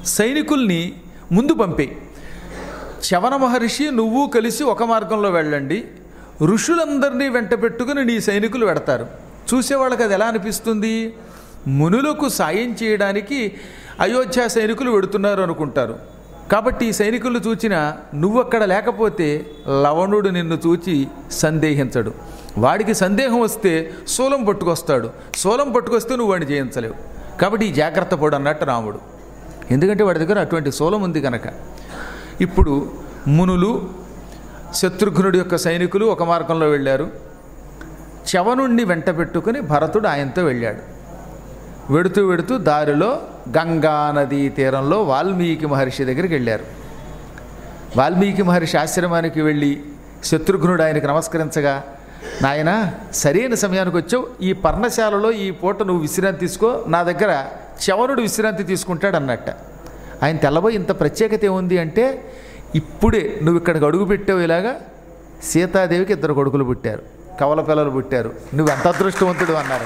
సైనికుల్ని ముందు పంపేయి. చవన మహర్షి నువ్వు కలిసి ఒక మార్గంలో వెళ్ళండి, ఋషులందరినీ వెంట పెట్టుకుని నీ సైనికులు వెడతారు. చూసేవాళ్ళకి అది ఎలా అనిపిస్తుంది? మునులకు సాయం చేయడానికి అయోధ్య సైనికులు వెడుతున్నారు అనుకుంటారు. కాబట్టి ఈ సైనికులు చూచిన నువ్వక్కడ లేకపోతే లవణుడు నిన్ను చూచి సందేహించడు. వాడికి సందేహం వస్తే శూలం పట్టుకొస్తాడు. శూలం పట్టుకొస్తే నువ్వు వాడిని జయించలేవు. కాబట్టి ఈ జాగ్రత్త పడు అన్నట్టు రాముడు. ఎందుకంటే వాడి దగ్గర అటువంటి శూలం ఉంది కనుక. ఇప్పుడు మునులు శత్రుఘ్నుడి యొక్క సైనికులు ఒక మార్గంలో వెళ్ళారు. చవనుణ్ణి వెంట పెట్టుకుని భరతుడు ఆయనతో వెళ్ళాడు. వెడుతూ వెడుతూ దారిలో గంగా నదీ తీరంలో వాల్మీకి మహర్షి దగ్గరికి వెళ్ళారు. వాల్మీకి మహర్షి ఆశ్రమానికి వెళ్ళి శత్రుఘ్నుడు ఆయనకు నమస్కరించగా, నాయన సరైన సమయానికి వచ్చావు, ఈ పర్ణశాలలో ఈ పూట నువ్వు విశ్రాంతి తీసుకో, నా దగ్గర చవనుడు విశ్రాంతి తీసుకుంటాడు అన్నట్ట. ఆయన తెల్లబోయి ఇంత ప్రత్యేకత ఏముంది అంటే, ఇప్పుడే నువ్వు ఇక్కడికి అడుగు పెట్టావు, ఇలాగా సీతాదేవికి 2 కొడుకులు పుట్టారు, కవల పిల్లలు పుట్టారు, నువ్వు ఎంత అదృష్టవంతుడు అన్నారు.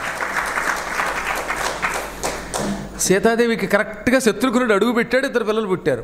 సీతాదేవికి కరెక్ట్గా శత్రుఘ్నుడు అడుగు పెట్టాడు, 2 పిల్లలు పుట్టారు.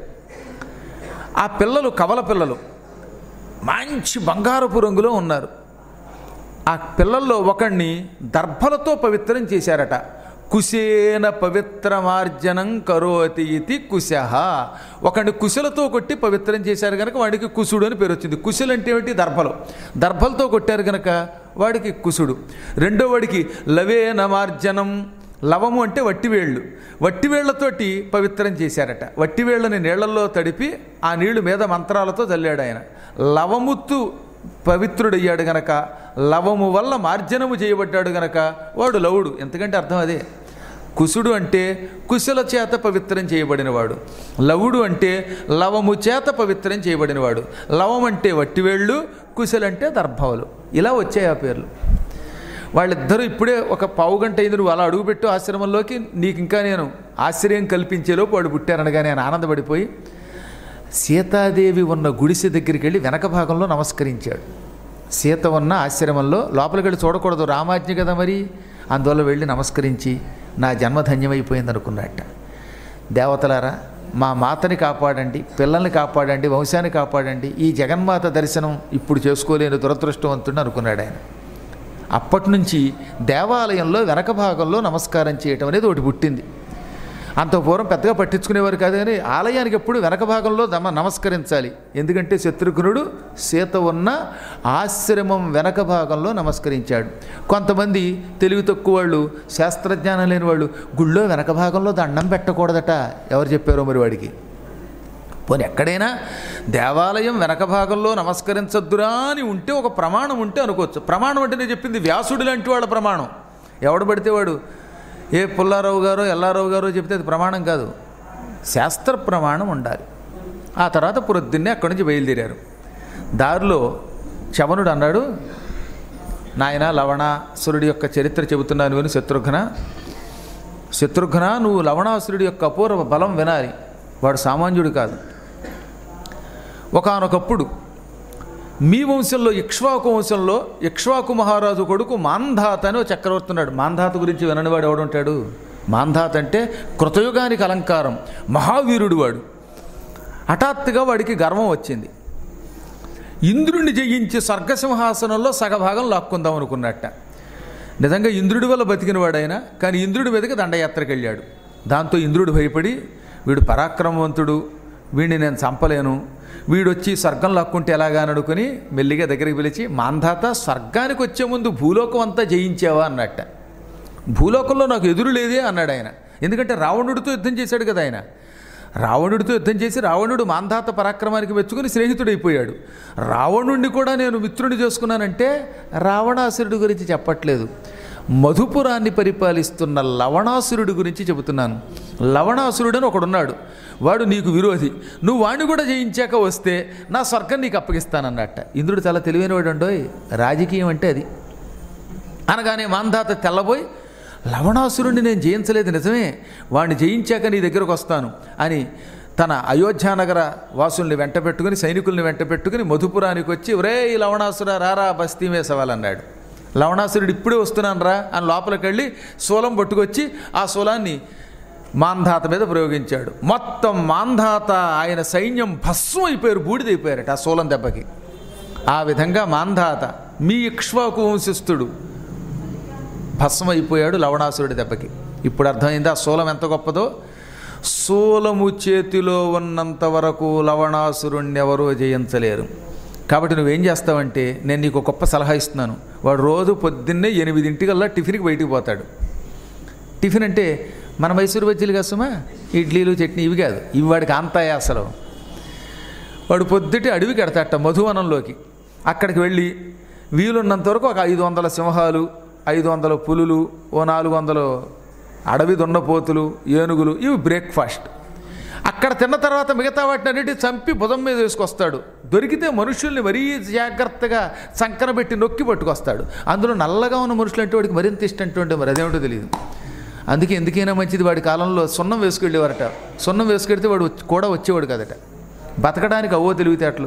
ఆ పిల్లలు కవల పిల్లలు మంచి బంగారపు రంగులో ఉన్నారు. ఆ పిల్లల్లో ఒకడిని దర్భలతో పవిత్రం చేశారట. కుశేన పవిత్రమార్జనం కరోతి ఇది కుశః. ఒకడిని కుశలతో కొట్టి పవిత్రం చేశారు కనుక వాడికి కుశుడు అని పేరు వచ్చింది. కుశలు అంటే ఏమిటి? దర్భలు. దర్భలతో కొట్టారు కనుక వాడికి కుశుడు. రెండో వాడికి లవేనమార్జనం. లవము అంటే వట్టివేళ్ళు. వట్టివేళ్లతోటి పవిత్రం చేశారట. వట్టివేళ్ళని నీళ్లలో తడిపి ఆ నీళ్లు మీద మంత్రాలతో చల్లాడు ఆయన. లవముత్తు పవిత్రుడయ్యాడు గనక, లవము వల్ల మార్జనము చేయబడ్డాడు గనక వాడు లవుడు. ఎంతకంటే అర్థం అదే. కుశుడు అంటే కుశల చేత పవిత్రం చేయబడినవాడు. లవుడు అంటే లవము చేత పవిత్రం చేయబడినవాడు. లవం అంటే వట్టివేళ్ళు, కుశలంటే దర్భవలు. ఇలా వచ్చాయి ఆ పేర్లు. వాళ్ళిద్దరూ ఇప్పుడే ఒక పావుగంట అయింది నువ్వు అలా అడుగుపెట్టు ఆశ్రమంలోకి, నీకు ఇంకా నేను ఆశ్రయం కల్పించేలోపు వాడు పుట్టారనగా నేను ఆనందపడిపోయి సీతాదేవి ఉన్న గుడిసె దగ్గరికి వెళ్ళి వెనక భాగంలో నమస్కరించాడు. సీత ఉన్న ఆశ్రమంలో లోపలికి వెళ్ళి చూడకూడదు, రామాజ్ఞ కదా మరి, అందువల్ల వెళ్ళి నమస్కరించి నా జన్మ ధన్యమైపోయింది అనుకున్నట్ట. దేవతలారా, మా మాతని కాపాడండి, పిల్లల్ని కాపాడండి, వంశాన్ని కాపాడండి, ఈ జగన్మాత దర్శనం ఇప్పుడు చేసుకోలేని దురదృష్టవంతుడిని అనుకున్నాడు ఆయన. అప్పటి నుంచి దేవాలయంలో వెనక భాగంలో నమస్కారం చేయటం అనేది ఒకటి పుట్టింది. అంత పూర్వం పెద్దగా పట్టించుకునేవారు కాదు, కానీ ఆలయానికి ఎప్పుడు వెనక భాగంలో నమస్కరించాలి. ఎందుకంటే శత్రుఘ్నుడు సీత ఉన్న ఆశ్రమం వెనక భాగంలో నమస్కరించాడు. కొంతమంది తెలివి తక్కువ వాళ్ళు, శాస్త్రజ్ఞానం లేని వాళ్ళు గుళ్ళో వెనక భాగంలో దండం పెట్టకూడదట. ఎవరు చెప్పారో మరి వాడికి. పోనీ ఎక్కడైనా దేవాలయం వెనక భాగంలో నమస్కరించద్దురా అని ఉంటే ఒక ప్రమాణం ఉంటే అనుకోవచ్చు. ప్రమాణం అంటే నేను చెప్పింది వ్యాసుడు లాంటి వాళ్ళ ప్రమాణం. ఎవడు పడితే వాడు, ఏ పుల్లారావు గారో ఎల్లారావు గారో చెప్తే అది ప్రమాణం కాదు, శాస్త్ర ప్రమాణం ఉండాలి. ఆ తర్వాత పొద్దున్నే అక్కడి నుంచి బయలుదేరారు. దారిలో చవనుడు అన్నాడు, నాయన లవణాసురుడి యొక్క చరిత్ర చెబుతున్నాను విను శత్రుఘ్న, నువ్వు లవణాసురుడి యొక్క అపూర్వ బలం వినాలి. వాడు సామాన్యుడు కాదు. ఒకానొకప్పుడు మీ వంశంలో ఇక్ష్వాకు వంశంలో ఇక్ష్వాకు మహారాజు కొడుకు మాంధాత అని ఒక చక్రవర్తి ఉన్నాడు. మాంధాత గురించి విననివాడు ఎవడుంటాడు? మాంధాత అంటే కృతయుగానికి అలంకారం, మహావీరుడు వాడు. హఠాత్తుగా వాడికి గర్వం వచ్చింది. ఇంద్రుడిని జయించి స్వర్గసింహాసనంలో సగభాగం లాక్కుందాం అనుకున్నట్ట. నిజంగా ఇంద్రుడి వల్ల బతికినవాడైనా, కానీ ఇంద్రుడి మీదకి దండయాత్రకు వెళ్ళాడు. దాంతో ఇంద్రుడు భయపడి, వీడు పరాక్రమవంతుడు, వీడిని నేను చంపలేను, వీడొచ్చి స్వర్గం లాక్కుంటే ఎలాగా అని అనుకుని మెల్లిగా దగ్గరికి పిలిచి, మాంధాత స్వర్గానికి వచ్చే ముందు భూలోకం అంతా జయించావా అన్నట్ట. భూలోకంలో నాకు ఎదురు లేదే అన్నాడు ఆయన. ఎందుకంటే రావణుడితో యుద్ధం చేశాడు కదా ఆయన. రావణుడితో యుద్ధం చేసి రావణుడు మాంధాత పరాక్రమానికి మెచ్చుకుని స్నేహితుడైపోయాడు. రావణుడిని కూడా నేను మిత్రుడిని చేసుకున్నానంటే రావణాసురుడి గురించి చెప్పట్లేదు, మధుపురాన్ని పరిపాలిస్తున్న లవణాసురుడి గురించి చెబుతున్నాను. లవణాసురుడని ఒకడున్నాడు, వాడు నీకు విరోధి, నువ్వు వాడిని కూడా జయించాక వస్తే నా స్వర్గం నీకు అప్పగిస్తానన్నట్ట. ఇంద్రుడు చాలా తెలివైనవాడు అండోయ్, రాజకీయం అంటే అది. అనగానే మాంధాత తెల్లబోయి, లవణాసురుడిని నేను జయించలేదు నిజమే, వాడిని జయించాక నీ దగ్గరకు వస్తాను అని తన అయోధ్యానగర వాసుల్ని వెంట పెట్టుకుని, సైనికుల్ని వెంట పెట్టుకుని మధుపురానికి వచ్చి, ఒరే ఈ లవణాసుర రారా బస్తీ మీద సవాలన్నాడు. లవణాసురుడు ఇప్పుడే వస్తున్నాను రా అని లోపలికి వెళ్ళి శూలం పట్టుకొచ్చి ఆ శూలాన్ని మాంధాత మీద ప్రయోగించాడు. మొత్తం మాంధాత ఆయన సైన్యం భస్మం అయిపోయారు, బూడిదైపోయారట ఆ శూలం దెబ్బకి. ఆ విధంగా మాంధాత మీ ఇక్ష్వాకు వంశస్థుడు భస్మైపోయాడు లవణాసురుడి దెబ్బకి. ఇప్పుడు అర్థమైంది ఆ శూలం ఎంత గొప్పదో. శూలము చేతిలో ఉన్నంత వరకు లవణాసురుణ్ణి ఎవరూ జయించలేరు. కాబట్టి నువ్వేం చేస్తావంటే, నేను నీకు గొప్ప సలహా ఇస్తున్నాను. వాడు రోజు పొద్దున్నే 8 టిఫిన్కి బయటికి పోతాడు. టిఫిన్ అంటే మన మైసూరు బజ్జీలు కాసుమా, ఇడ్లీలు చట్నీ ఇవి కాదు, ఇవి వాడికి అంతాయా అసలు. వాడు పొద్దుటి అడవికి ఎడతాట, మధువనంలోకి. అక్కడికి వెళ్ళి వీలున్నంత వరకు ఒక 500 సింహాలు, 500 పులులు, ఓ 400 అడవి దున్నపోతులు, ఏనుగులు, ఇవి బ్రేక్ఫాస్ట్. అక్కడ తిన్న తర్వాత మిగతా వాటిని అన్నిటి చంపి భుజం మీద వేసుకొస్తాడు. దొరికితే మనుషుల్ని మరీ జాగ్రత్తగా సంకన పెట్టి నొక్కి పట్టుకొస్తాడు. అందులో నల్లగా ఉన్న మనుషులు అంటే వాడికి మరింత ఇష్టం అంటే మరి అదేమిటో తెలియదు. అందుకే ఎందుకైనా మంచిది వాడి కాలంలో సున్నం వేసుకెళ్ళేవారట. సున్నం వేసుకెడితే వాడు కూడా వచ్చేవాడు కదట. బతకడానికి అవో తెలివితేటలు.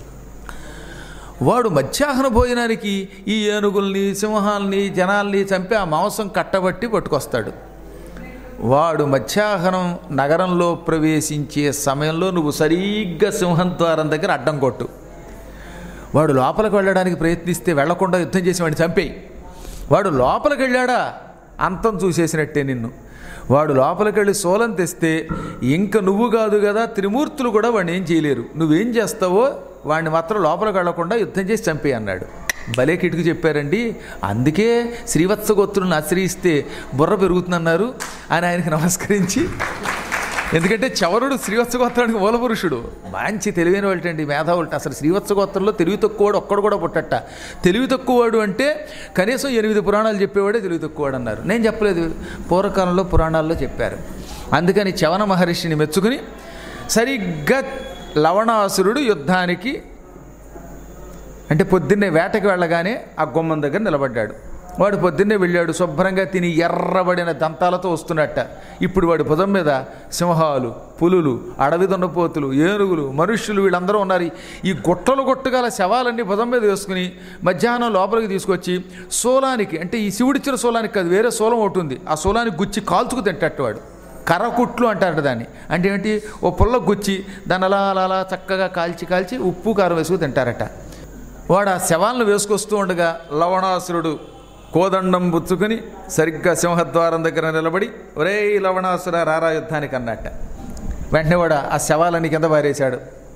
వాడు మధ్యాహ్న భోజనానికి ఈ ఏనుగుల్ని, సింహాల్ని, జనాల్ని చంపి ఆ మాంసం కట్టబట్టి పట్టుకొస్తాడు. వాడు మధ్యాహ్నం నగరంలో ప్రవేశించే సమయంలో నువ్వు సరిగ్గా సింహం ద్వారం దగ్గర అడ్డం కొట్టు. వాడు లోపలికి వెళ్ళడానికి ప్రయత్నిస్తే వెళ్లకుండా యుద్ధం చేసి వాడిని చంపేయి. వాడు లోపలికి వెళ్ళాడా అంతం చూసేసినట్టే నిన్ను. వాడు లోపలికి వెళ్ళి శూలం తెస్తే ఇంక నువ్వు కాదు కదా, త్రిమూర్తులు కూడా వాడిని ఏం చేయలేరు. నువ్వేం చేస్తావో వాడిని మాత్రం లోపలికి వెళ్లకుండా యుద్ధం చేసి చంపేయి అన్నాడు. భలే కిటుకు చెప్పారండి. అందుకే శ్రీవత్సగోత్రులను ఆశ్రయిస్తే బుర్ర పెరుగుతుందన్నారు అని ఆయనకి నమస్కరించి. ఎందుకంటే చవరుడు శ్రీవత్సగోత్రానికి మూలపురుషుడు. మంచి తెలివైన వాళ్ళండి, మేధావులట. అసలు శ్రీవత్సగోత్రంలో తెలివి తక్కువవాడు ఒక్కడు కూడా పుట్టట. తెలివి తక్కువవాడు అంటే కనీసం 8 పురాణాలు చెప్పేవాడే తెలివి తక్కువవాడు అన్నారు. నేను చెప్పలేదు, పూర్వకాలంలో పురాణాల్లో చెప్పారు. అందుకని చవన మహర్షిని మెచ్చుకుని సరిగ్గా లవణాసురుడు యుద్ధానికి అంటే పొద్దున్నే వేటకి వెళ్ళగానే ఆ గుమ్మం దగ్గర నిలబడ్డాడు. వాడు పొద్దున్నే వెళ్ళాడు, శుభ్రంగా తిని ఎర్రబడిన దంతాలతో వస్తున్నట్ట. ఇప్పుడు వాడి భుజం మీద సింహాలు, పులులు, అడవి దున్నపోతులు, ఏనుగులు, మనుష్యులు వీళ్ళందరూ ఉన్నారు. ఈ గుట్టలు గుట్టగల శవాలన్నీ భుజం మీద వేసుకుని మధ్యాహ్నం లోపలికి తీసుకొచ్చి శూలానికి, అంటే ఈ శివుడిచ్చిన శూలానికి కాదు, వేరే శూలం ఒకటి ఉంది, ఆ శూలానికి గుచ్చి కాల్చుకు తింటట్టు వాడు. కర్రకుట్లు అంటారట దాన్ని. అంటే ఏంటి, ఓ పుల్ల గుచ్చి దాన్ని అలా అలా చక్కగా కాల్చి ఉప్పు కారం వేసుకు తింటారట. వాడు ఆ శవాలను వేసుకొస్తూ ఉండగా లవణాసురుడు కోదండం పుచ్చుకొని సరిగ్గా సింహద్వారం దగ్గర నిలబడి, ఒరే లవణాసుర రారా యుద్ధానికి అన్నట్ట. వెంటనే వాడు ఆ శవాలని కింద పారేశాడు.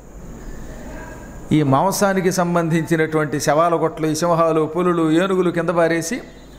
ఈ మాంసానికి సంబంధించినటువంటి శవాల కొట్లు, ఈ సింహాలు, పులులు, ఏనుగులు కింద పారేసి,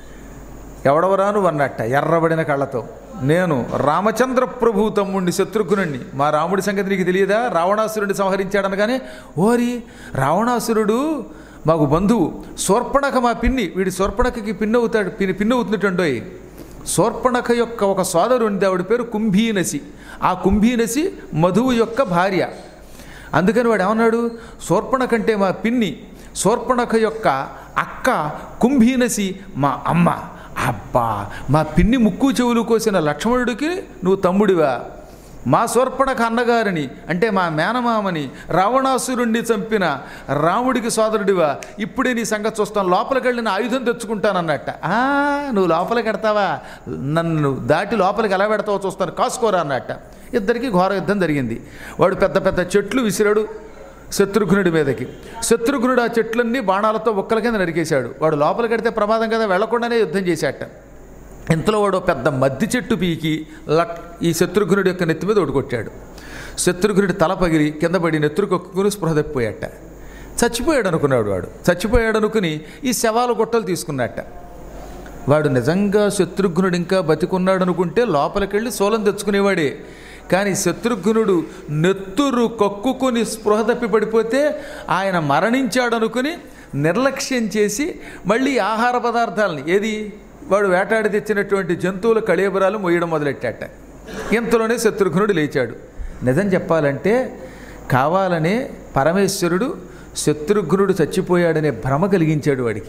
ఎవడవరా నువ్వు అన్నట్ట ఎర్రబడిన కళ్ళతో. నేను రామచంద్ర ప్రభు తమ్ముడిని, శత్రుఘ్నుణ్ణి. మా రాముడి సంగతి నీకు తెలియదా? రావణాసురుడిని సంహరించాడనగానే, ఓరి రావణాసురుడు మాకు బంధువు, శూర్పణఖ మా పిన్ని, వీడి శూర్పణఖకి పిన్నవుతున్నట్టండోయ్. శూర్పణఖ యొక్క ఒక సోదరుంది, ఆవిడ పేరు కుంభీనసి. ఆ కుంభీనసి మధువు యొక్క భార్య. అందుకని వాడు ఏమన్నాడు, శూర్పణఖ అంటే మా పిన్ని, శూర్పణఖ యొక్క అక్క కుంభీనసి మా అమ్మ. అబ్బా, మా పిన్ని ముక్కు చెవులు కోసిన లక్ష్మణుడికి నువ్వు తమ్ముడివా? మా శూర్పణఖ అన్నగారిని, అంటే మా మేనమామని, రావణాసురుణ్ణి చంపిన రాముడికి సోదరుడివా? ఇప్పుడే నీ సంగతి చూస్తాను, లోపలికి వెళ్ళిన ఆయుధం తెచ్చుకుంటానన్నట్ట. నువ్వు లోపలికి పెడతావా? నన్ను దాటి లోపలికి ఎలా పెడతావో చూస్తాను, కాసుకోరా అన్నట్ట. ఇద్దరికి ఘోర యుద్ధం జరిగింది. వాడు పెద్ద పెద్ద చెట్లు విసిరాడు శత్రుఘ్నుడి మీదకి. శత్రుఘ్నుడు ఆ చెట్లన్నీ బాణాలతో ఒక్కల కింద నరికేశాడు. వాడు లోపలికి వెడితే ప్రమాదం కదా, వెళ్లకుండానే యుద్ధం చేశాట. ఇంతలో వాడు పెద్ద మద్ది చెట్టు పీకి ఈ శత్రుఘ్నుడి యొక్క నెత్తి మీద ఓడికొట్టాడు. శత్రుఘ్నుడి తల పగిలి కింద పడి నెత్తురు కొక్కుని స్పృహ తప్పిపోయాట. చచ్చిపోయాడు అనుకున్నాడు. వాడు చచ్చిపోయాడు అనుకుని ఈ శవాల గుట్టలు తీసుకున్నట్ట. వాడు నిజంగా శత్రుఘ్నుడు ఇంకా బతికున్నాడు అనుకుంటే లోపలికి వెళ్ళి శూలం తెచ్చుకునేవాడే. కానీ శత్రుఘ్నుడు నెత్తురు కక్కుని స్పృహ తప్పి పడిపోతే ఆయన మరణించాడనుకుని నిర్లక్ష్యం చేసి మళ్ళీ ఆహార పదార్థాలని, ఏది వాడు వేటాడి తెచ్చినటువంటి జంతువుల కళేబరాలు మోయడం మొదలెట్టాట. ఇంతలోనే శత్రుఘ్నుడు లేచాడు. నిజం చెప్పాలంటే కావాలనే పరమేశ్వరుడు శత్రుఘ్నుడు చచ్చిపోయాడనే భ్రమ కలిగించాడు వాడికి.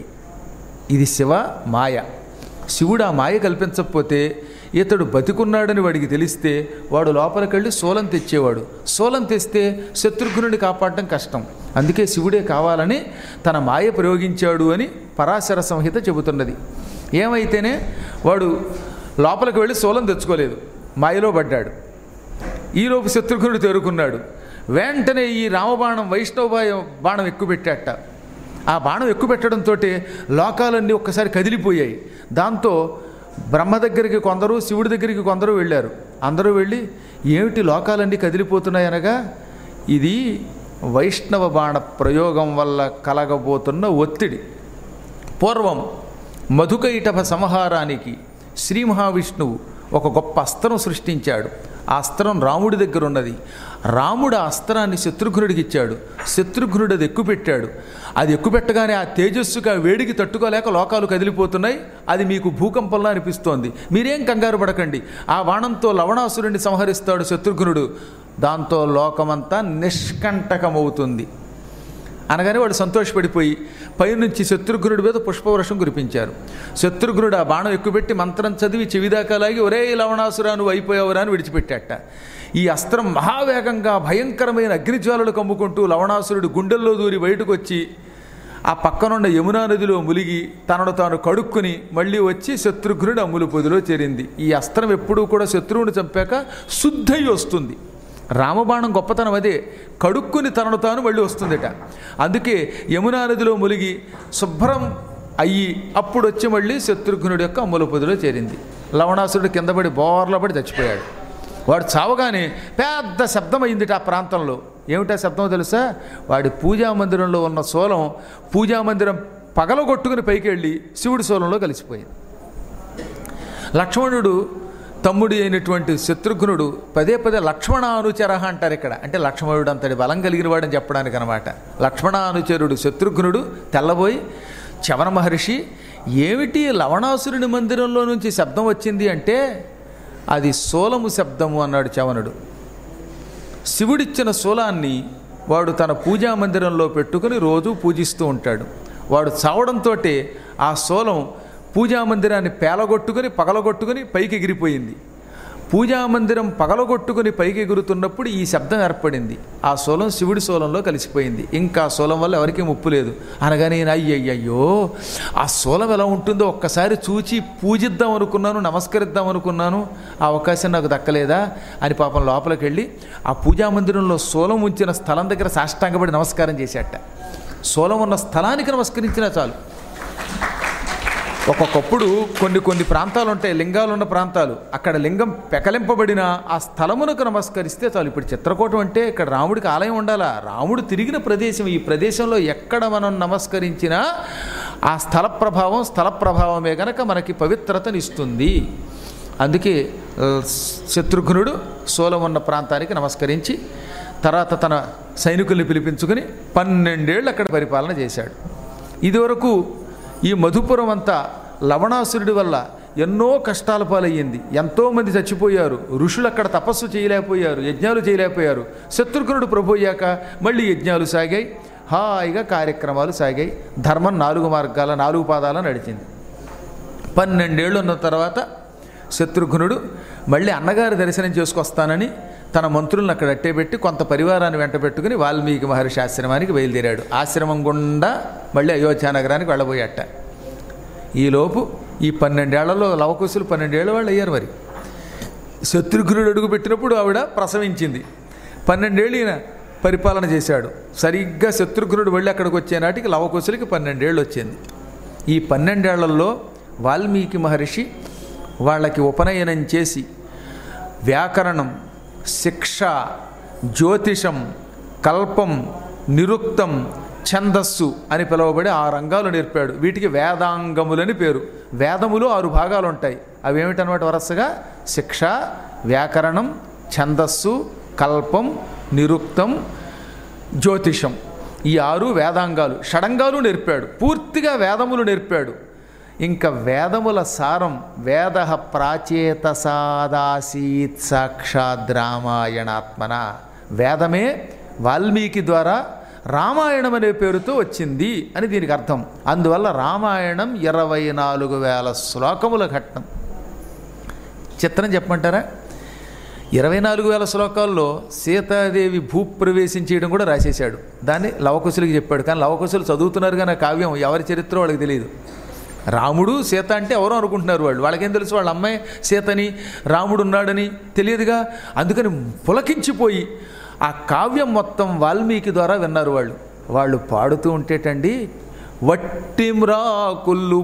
ఇది శివ మాయ. శివుడు ఆ మాయ కల్పించకపోతే ఇతడు బతికున్నాడని వాడికి తెలిస్తే వాడు లోపలికెళ్ళి శూలం తెచ్చేవాడు. శూలం తెస్తే శత్రుఘ్నుడిని కాపాడడం కష్టం. అందుకే శివుడే కావాలని తన మాయ ప్రయోగించాడు అని పరాశర సంహిత చెబుతున్నది. ఏమైతేనే వాడు లోపలికి వెళ్ళి శూలం తెచ్చుకోలేదు. మాయలో పడ్డాడు. ఈలోపు శత్రుఘ్నుడు తేరుకున్నాడు. వెంటనే ఈ రామబాణం వైష్ణవ బాణం ఎక్కుపెట్టాట. ఆ బాణం ఎక్కుపెట్టడంతో లోకాలన్నీ ఒక్కసారి కదిలిపోయాయి. దాంతో బ్రహ్మ దగ్గరికి కొందరు, శివుడి దగ్గరికి కొందరు వెళ్ళారు. అందరూ వెళ్ళి ఏమిటి లోకాలన్నీ కదిలిపోతున్నాయి అనగా, ఇది వైష్ణవ బాణ ప్రయోగం వల్ల కలగబోతున్న ఒత్తిడి. పూర్వం మధుకైటభ సంహారానికి శ్రీ మహావిష్ణువు ఒక గొప్ప అస్త్రం సృష్టించాడు. ఆ అస్త్రం రాముడి దగ్గర ఉన్నది. రాముడు ఆ అస్త్రాన్ని శత్రుఘ్నుడికి ఇచ్చాడు. శత్రుఘ్నుడు అది ఎక్కుపెట్టాడు. అది ఎక్కుపెట్టగానే ఆ తేజస్సుగా వేడికి తట్టుకోలేక లోకాలు కదిలిపోతున్నాయి. అది మీకు భూకంపంలా అనిపిస్తోంది. మీరేం కంగారు పడకండి. ఆ బాణంతో లవణాసురుడిని సంహరిస్తాడు శత్రుఘ్నుడు. దాంతో లోకమంతా నిష్కంటకమవుతుంది అనగానే వాడు సంతోషపడిపోయి పైనుంచి శత్రుఘ్నుడి మీద పుష్పవృషం కురిపించారు. శత్రుఘ్నుడు ఆ బాణం ఎక్కుపెట్టి మంత్రం చదివి చెవిదాకా లాగి ఒరే లవణాసురా నువ్వు అయిపోయావురా అని విడిచిపెట్టాట. ఈ అస్త్రం మహావేగంగా భయంకరమైన అగ్నిజ్వాలలు కమ్ముకుంటూ లవణాసురుడు గుండెల్లో దూరి బయటకు వచ్చి ఆ పక్కనున్న యమునా నదిలో ములిగి తనను తాను కడుక్కుని మళ్ళీ వచ్చి శత్రుఘ్నుడు అమ్ములు పొదిలో చేరింది. ఈ అస్త్రం ఎప్పుడూ కూడా శత్రువుని చంపాక శుద్ధై వస్తుంది. రామబాణం గొప్పతనం అదే, కడుక్కుని తనను తాను మళ్ళీ వస్తుందట. అందుకే యమునా నదిలో ములిగి శుభ్రం అయ్యి అప్పుడు వచ్చి మళ్ళీ శత్రుఘ్నుడి యొక్క అమ్ముల పొదిలో చేరింది. లవణాసురుడు కింద పడి బోర్ల పడి చచ్చిపోయాడు. వాడు చావగానే పెద్ద శబ్దం అయిందిట ఆ ప్రాంతంలో. ఏమిటా శబ్దమో తెలుసా? వాడి పూజామందిరంలో ఉన్న శూలం పూజామందిరం పగలగొట్టుకుని పైకి వెళ్ళి శివుడి శూలంలో కలిసిపోయింది. లక్ష్మణుడు తమ్ముడి అయినటువంటి శత్రుఘ్నుడు పదే పదే లక్ష్మణానుచర అంటారు ఇక్కడ. అంటే లక్ష్మణుడు అంతటి బలం కలిగిన వాడని చెప్పడానికి అనమాట. లక్ష్మణానుచరుడు శత్రుఘ్నుడు తెల్లబోయి చవన మహర్షి ఏమిటి లవణాసురుని మందిరంలో నుంచి శబ్దం వచ్చింది అంటే అది శూలము శబ్దము అన్నాడు చవనుడు. శివుడిచ్చిన శూలాన్ని వాడు తన పూజా మందిరంలో పెట్టుకుని రోజు పూజిస్తూ ఉంటాడు. వాడు చావడంతో ఆ శూలం పూజామందిరాన్ని పేలగొట్టుకుని పగలగొట్టుకుని పైకి ఎగిరిపోయింది. పూజామందిరం పగలగొట్టుకుని పైకి ఎగురుతున్నప్పుడు ఈ శబ్దం ఏర్పడింది. ఆ శూలం శివుడి శూలంలో కలిసిపోయింది. ఇంకా ఆ శూలం వల్ల ఎవరికీ ముప్పు లేదు అనగానే అయ్యయ్యో ఆ శూలం ఎలా ఉంటుందో ఒక్కసారి చూచి పూజిద్దాం అనుకున్నాను, నమస్కరిద్దాం అనుకున్నాను, ఆ అవకాశం నాకు దక్కలేదా అని పాపం లోపలికి వెళ్ళి ఆ పూజామందిరంలో శూలం ఉంచిన స్థలం దగ్గర సాష్టాంగపడి నమస్కారం చేశాట. శూలం ఉన్న స్థలానికి నమస్కరించినా చాలు. ఒక్కొక్కప్పుడు కొన్ని ప్రాంతాలు ఉంటాయి, లింగాలు ఉన్న ప్రాంతాలు. అక్కడ లింగం పెకలింపబడిన ఆ స్థలమునకు నమస్కరిస్తే చాలు. ఇప్పుడు చిత్రకూటం అంటే ఇక్కడ రాముడికి ఆలయం ఉండాలా, రాముడు తిరిగిన ప్రదేశం. ఈ ప్రదేశంలో ఎక్కడ మనం నమస్కరించినా ఆ స్థల ప్రభావమే గనక మనకి పవిత్రతనిస్తుంది. అందుకే శత్రుఘ్నుడు శూలం ఉన్న ప్రాంతానికి నమస్కరించి తర్వాత తన సైనికుల్ని పిలిపించుకుని 12 ఏళ్ళు అక్కడ పరిపాలన చేశాడు. ఇదివరకు ఈ మధుపురం అంతా లవణాసురుడి వల్ల ఎన్నో కష్టాల పాలయ్యింది. ఎంతోమంది చచ్చిపోయారు. ఋషులు అక్కడ తపస్సు చేయలేకపోయారు, యజ్ఞాలు చేయలేకపోయారు. శత్రుఘ్నుడు ప్రభు అయ్యాక మళ్ళీ యజ్ఞాలు సాగాయి, హాయిగా కార్యక్రమాలు సాగాయి. ధర్మం 4 మార్గాల 4 పాదాల నడిచింది. 12 ఏళ్ళు ఉన్న తర్వాత శత్రుఘ్నుడు మళ్ళీ అన్నగారి దర్శనం చేసుకొస్తానని తన మంత్రులను అక్కడ అట్టేపెట్టి కొంత పరివారాన్ని వెంట పెట్టుకుని వాల్మీకి మహర్షి ఆశ్రమానికి బయలుదేరాడు. ఆశ్రమం గుండా మళ్ళీ అయోధ్య నగరానికి వెళ్ళబోయాట. ఈలోపు ఈ 12 ఏళ్లలో లవకుశులు 12 ఏళ్ళ వాళ్ళు అయ్యారు. మరి శత్రుఘ్నుడు అడుగు పెట్టినప్పుడు ఆవిడ ప్రసవించింది. 12 ఏళ్ళు ఈయన పరిపాలన చేశాడు. సరిగ్గా శత్రుఘ్నుడు వెళ్ళి అక్కడికి వచ్చే నాటికి లవకుశులకి 12 ఏళ్ళు వచ్చింది. ఈ 12 ఏళ్లలో వాల్మీకి మహర్షి వాళ్ళకి ఉపనయనం చేసి వ్యాకరణం, శిక్ష, జ్యోతిషం, కల్పం, నిరుక్తం, ఛందస్సు అని పిలువబడి 6 రంగాలు నేర్పాడు. వీటికి వేదాంగములని పేరు. వేదములు 6 భాగాలు ఉంటాయి. అవి ఏమిటన్నమాట వరుసగా శిక్ష, వ్యాకరణం, ఛందస్సు, కల్పం, నిరుక్తం, జ్యోతిషం. ఈ 6 వేదాంగాలు. షడంగాలు నేర్పాడు. పూర్తిగా వేదములు నేర్పాడు. ఇంకా వేదముల సారం వేద ప్రాచేత సాదాసీత్ సాక్షాద్ రామాయణాత్మన. వేదమే వాల్మీకి ద్వారా రామాయణం అనే పేరుతో వచ్చింది అని దీనికి అర్థం. అందువల్ల రామాయణం 24,000 శ్లోకముల ఘట్టం. చిత్రం చెప్పమంటారా? 24,000 శ్లోకాల్లో సీతాదేవి భూప్రవేశం చేయడం కూడా రాసేశాడు. దాన్ని లవకుశులకి చెప్పాడు. కానీ లవకుశులు చదువుతున్నారు కానీ ఆ కావ్యం ఎవరి చరిత్ర వాళ్ళకి తెలియదు. రాముడు సీత అంటే ఎవరో అనుకుంటున్నారు వాళ్ళకేం తెలుసు వాళ్ళ అమ్మాయి సీతని రాముడు ఉన్నాడని తెలియదుగా. అందుకని పులకించిపోయి ఆ కావ్యం మొత్తం వాల్మీకి ద్వారా విన్నారు వాళ్ళు పాడుతూ ఉంటేటండి, వట్టి మ్రాకుళ్ళు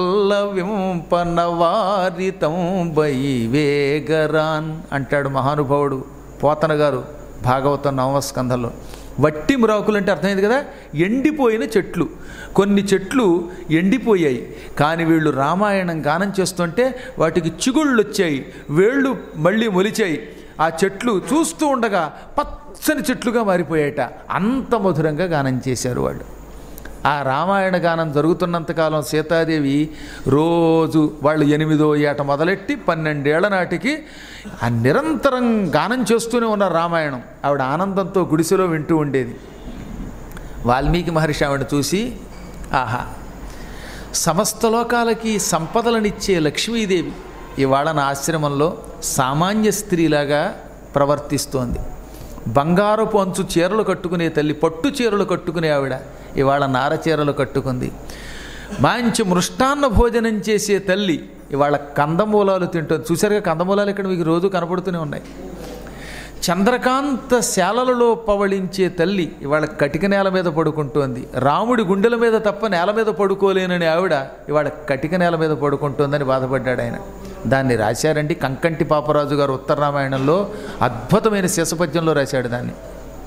పల్లవింపనవారితం బై వేగరాన్ అంటాడు మహానుభావుడు పోతన గారు భాగవతం నవమ స్కంధంలో. వట్టి మ్రాకులు అంటే అర్థమైంది కదా, ఎండిపోయిన చెట్లు. కొన్ని చెట్లు ఎండిపోయాయి, కానీ వీళ్ళు రామాయణం గానం చేస్తుంటే వాటికి చిగుళ్ళు వచ్చాయి, వేళ్ళు మళ్ళీ మొలిచాయి. ఆ చెట్లు చూస్తూ ఉండగా పచ్చని చెట్లుగా మారిపోయాయట. అంత మధురంగా గానం చేశారు వాళ్ళు. ఆ రామాయణ గానం జరుగుతున్నంతకాలం సీతాదేవి రోజు వాళ్ళు 8వ ఏట మొదలెట్టి 12 ఏళ్ల నాటికి ఆ నిరంతరం గానం చేస్తూనే ఉన్న రామాయణం ఆవిడ ఆనందంతో గుడిసెలో వింటూ ఉండేది. వాల్మీకి మహర్షి ఆవిడ చూసి, ఆహా, సమస్త లోకాలకి సంపదలనిచ్చే లక్ష్మీదేవి ఇవాళ నా ఆశ్రమంలో సామాన్య స్త్రీలాగా ప్రవర్తిస్తోంది. బంగారపు అంచు చీరలు కట్టుకునే తల్లి, పట్టు చీరలు కట్టుకునే ఆవిడ ఇవాళ నార చీరలు కట్టుకుంది. మంచి మృష్టాన్న భోజనం చేసే తల్లి ఇవాళ కందమూలాలు తింటుంది. చూసారుగా కందమూలాలు ఇక్కడ మీకు రోజు కనపడుతూనే ఉన్నాయి. చంద్రకాంత శాలలలో పవళించే తల్లి ఇవాళ కటిక నేల మీద పడుకుంటోంది. రాముడి గుండెల మీద తప్ప నేల మీద పడుకోలేనని ఆవిడ ఇవాళ కటిక నేల మీద పడుకుంటోందని బాధపడ్డాడు ఆయన. దాన్ని రాశారండి కంకంటి పాపరాజు గారు ఉత్తర రామాయణంలో అద్భుతమైన శేషపద్యంలో రాశాడు దాన్ని.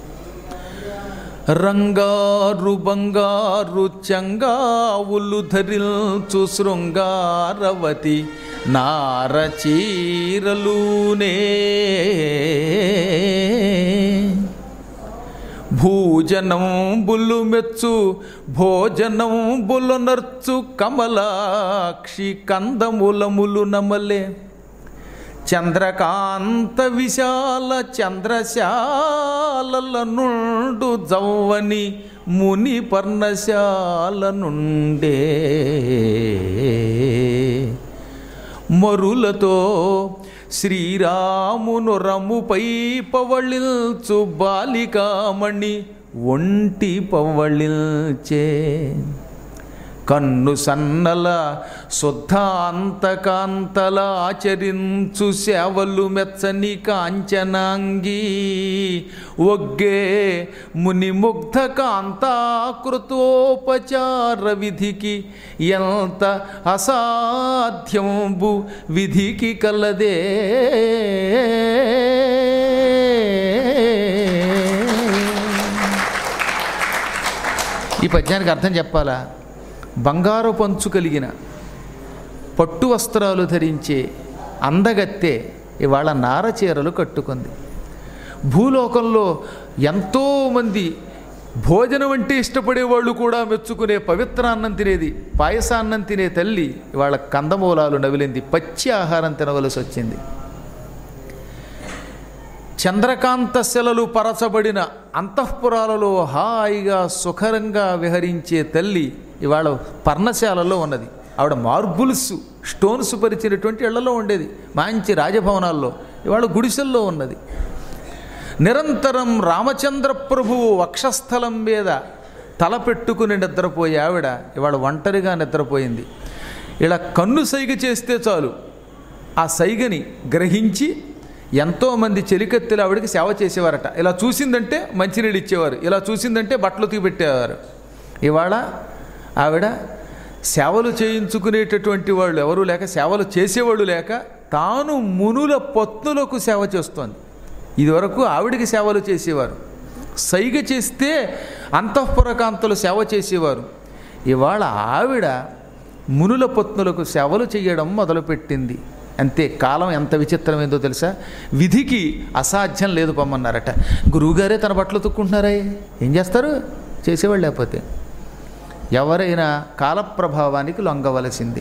రంగారు బంగారు చంగావులు ధరిల్చు శృంగారవతి నారచీరలునే భూజనంబులు మెచ్చు భోజనంబులు నర్చు కమలాక్షి కందమూలములు నమలే చంద్రకాంత విశాల చంద్రశాలల నుండు జవ్వని ముని పర్ణశాల నుండే మరులతో శ్రీరామును రముపై పవళిల్చు బాలికామణి ఒంటి పవళిల్చే కన్ను సన్నల శుద్ధాంతకాంతల ఆచరించు సేవలు మెచ్చని కాంచనాంగి ఒగ్గే ముని ముగ్ధ కాంతాకృతోపచార విధికి ఎంత అసాధ్యంబు విధికి కలదే. ఈ పద్యానికి అర్థం చెప్పాలా? బంగారు పంచు కలిగిన పట్టు వస్త్రాలు ధరించే అందగత్తె ఇవాళ నారచీరలు కట్టుకుంది. భూలోకంలో ఎంతోమంది భోజనం అంటే ఇష్టపడేవాళ్ళు కూడా మెచ్చుకునే పవిత్రాన్నం తినేది, పాయసాన్నం తినే తల్లి ఇవాళ కందమూలాలు నవిలింది, పచ్చి ఆహారం తినవలసి వచ్చింది. చంద్రకాంత శిలలు పరచబడిన అంతఃపురాలలో హాయిగా సుఖరంగా విహరించే తల్లి ఇవాళ పర్ణశాలలో ఉన్నది. ఆవిడ మార్బుల్స్ స్టోన్స్ పరిచినటువంటి ఇళ్లలో ఉండేది, మంచి రాజభవనాల్లో. ఇవాళ గుడిసెల్లో ఉన్నది. నిరంతరం రామచంద్ర ప్రభువు వక్షస్థలం మీద తల పెట్టుకుని నిద్రపోయే ఆవిడ ఇవాళ ఒంటరిగా నిద్రపోయింది. ఇలా కన్ను సైగ చేస్తే చాలు ఆ సైగని గ్రహించి ఎంతోమంది చెలికత్తెలు ఆవిడకి సేవ చేసేవారట. ఇలా చూసిందంటే మంచినీళ్ళు ఇచ్చేవారు, ఇలా చూసిందంటే బట్టలు తీపెట్టేవారు. ఇవాళ ఆవిడ సేవలు చేయించుకునేటటువంటి వాళ్ళు ఎవరూ లేక, సేవలు చేసేవాళ్ళు లేక తాను మునుల పత్నులకు సేవ చేస్తోంది. ఇదివరకు ఆవిడికి సేవలు చేసేవారు, సైగ చేస్తే అంతఃపురకాంతలు సేవ చేసేవారు. ఇవాళ ఆవిడ మునుల పత్నులకు సేవలు చేయడం మొదలుపెట్టింది. అంతే. కాలం ఎంత విచిత్రమైందో తెలుసా? విధికి అసాధ్యం లేదు పొమ్మన్నారట. గురువుగారే తన బట్టలు తుక్కుంటున్నారా? ఏం చేస్తారు? చేసేవాళ్ళు లేకపోతే. ఎవరైనా కాలప్రభావానికి లొంగవలసింది.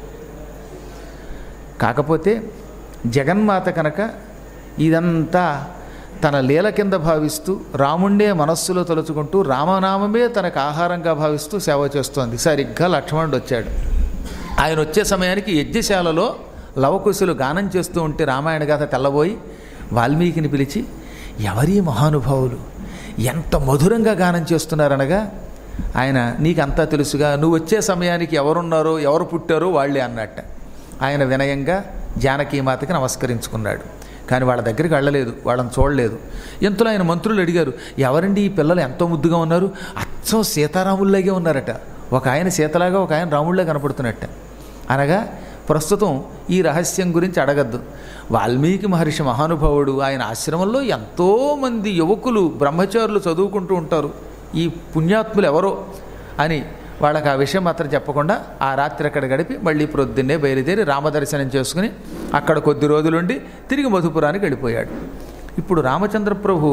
కాకపోతే జగన్మాత కనుక ఇదంతా తన లీల కింద భావిస్తూ రాముణ్ణే మనస్సులో తలుచుకుంటూ రామనామమే తనకు ఆహారంగా భావిస్తూ సేవ చేస్తోంది. సరిగ్గా లక్ష్మణుడు వచ్చాడు. ఆయన వచ్చే సమయానికి యజ్ఞశాలలో లవకుశులు గానం చేస్తూ ఉంటే రామాయణ గాథ తెల్లబోయి వాల్మీకిని పిలిచి, ఎవరీ మహానుభావులు ఎంత మధురంగా గానం చేస్తున్నారనగా, ఆయన నీకంతా తెలుసుగా, నువ్వు వచ్చే సమయానికి ఎవరున్నారో ఎవరు పుట్టారో వాళ్ళే అన్నట్ట. ఆయన వినయంగా జానకీమాతకి నమస్కరించుకున్నాడు. కానీ వాళ్ళ దగ్గరికి వెళ్ళలేదు, వాళ్ళని చూడలేదు. ఇంతలో ఆయన మంత్రులు అడిగారు, ఎవరండి ఈ పిల్లలు ఎంతో ముద్దుగా ఉన్నారు, అచ్చం సీతారాముల్లాగే ఉన్నారట. ఒక ఆయన సీతలాగా, ఒక ఆయన రాముళ్ళే కనపడుతున్నట్ట. అనగా ప్రస్తుతం ఈ రహస్యం గురించి అడగద్దు. వాల్మీకి మహర్షి మహానుభావుడు, ఆయన ఆశ్రమంలో ఎంతోమంది యువకులు బ్రహ్మచారులు చదువుకుంటూ ఉంటారు. ఈ పుణ్యాత్ములు ఎవరో అని వాళ్ళకి ఆ విషయం మాత్రం చెప్పకుండా ఆ రాత్రి అక్కడ గడిపి మళ్ళీ ప్రొద్దున్నే బయలుదేరి రామదర్శనం చేసుకుని అక్కడ కొద్ది రోజులుండి తిరిగి మధుపురానికి వెళ్ళిపోయాడు. ఇప్పుడు రామచంద్ర ప్రభు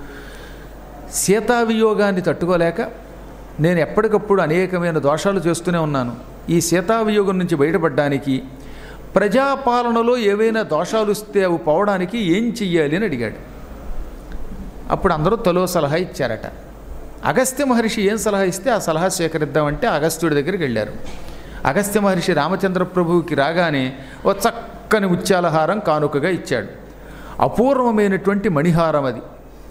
సీతావియోగాన్ని తట్టుకోలేక, నేను ఎప్పటికప్పుడు అనేకమైన దోషాలు చేస్తూనే ఉన్నాను, ఈ సీతావియోగం నుంచి బయటపడడానికి, ప్రజాపాలనలో ఏవైనా దోషాలు వస్తే అవి పోవడానికి ఏం చెయ్యాలి అని అడిగాడు. అప్పుడు అందరూ తలో సలహా ఇచ్చారట. అగస్త్య మహర్షి ఏం సలహా ఇస్తే ఆ సలహా స్వీకరిద్దామంటే అగస్త్యుడి దగ్గరికి వెళ్ళారు. అగస్త్య మహర్షి రామచంద్ర ప్రభువుకి రాగానే ఓ చక్కని ముత్యాలహారం కానుకగా ఇచ్చాడు. అపూర్వమైనటువంటి మణిహారం, అది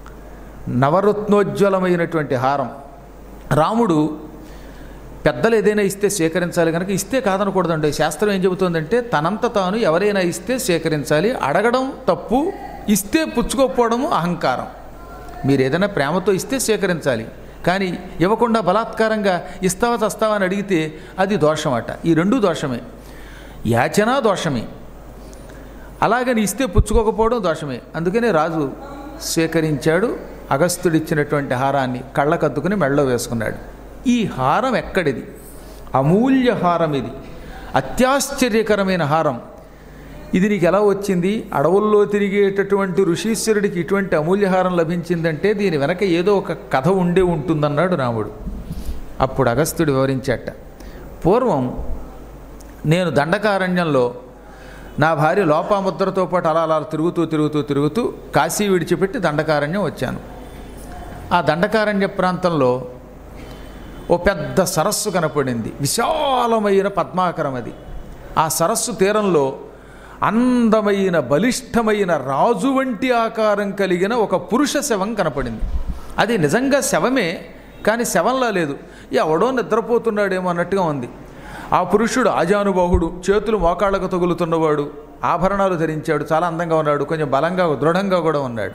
నవరత్నోజ్వలమైనటువంటి హారం. రాముడు పెద్దలు ఏదైనా ఇస్తే స్వీకరించాలి కనుక ఇస్తే కాదనకూడదండి. శాస్త్రం ఏం చెబుతుందంటే తనంత తాను ఎవరైనా ఇస్తే స్వీకరించాలి, అడగడం తప్పు, ఇస్తే పుచ్చుకోకపోవడము అహంకారం. మీరు ఏదైనా ప్రేమతో ఇస్తే స్వీకరించాలి, కానీ ఇవ్వకుండా బలాత్కారంగా ఇస్తావా చస్తావా అని అడిగితే అది దోషమట. ఈ రెండూ దోషమే, యాచనా దోషమే, అలాగని ఇస్తే పుచ్చుకోకపోవడం దోషమే. అందుకనే రాజు స్వీకరించాడు అగస్త్యుడిచ్చినటువంటి హారాన్ని, కళ్ళకద్దుకుని మెడలో వేసుకున్నాడు. ఈ హారం ఎక్కడిది? అమూల్య హారం, ఇది అత్యాశ్చర్యకరమైన హారం. ఇది నీకు ఎలా వచ్చింది? అడవుల్లో తిరిగేటటువంటి ఋషీశ్వరుడికి ఇటువంటి అమూల్యహారం లభించిందంటే దీని వెనక ఏదో ఒక కథ ఉండే ఉంటుందన్నాడు రాముడు. అప్పుడు అగస్త్యుడు వివరించాట, పూర్వం నేను దండకారణ్యంలో నా భార్య లోపాముద్రతో పాటు అలా తిరుగుతూ కాశీ విడిచిపెట్టి దండకారణ్యం వచ్చాను. ఆ దండకారణ్య ప్రాంతంలో ఓ పెద్ద సరస్సు కనపడింది, విశాలమైన పద్మాకరం అది. ఆ సరస్సు తీరంలో అందమైన బలిష్టమైన రాజు వంటి ఆకారం కలిగిన ఒక పురుష శవం కనపడింది. అది నిజంగా శవమే, కానీ శవంలా లేదు, ఎవడో నిద్రపోతున్నాడేమో అన్నట్టుగా ఉంది. ఆ పురుషుడు ఆజానుబాహుడు, చేతులు మోకాళ్ళకు తగులుతున్నవాడు, ఆభరణాలు ధరించాడు, చాలా అందంగా ఉన్నాడు, కొంచెం బలంగా దృఢంగా కూడా ఉన్నాడు.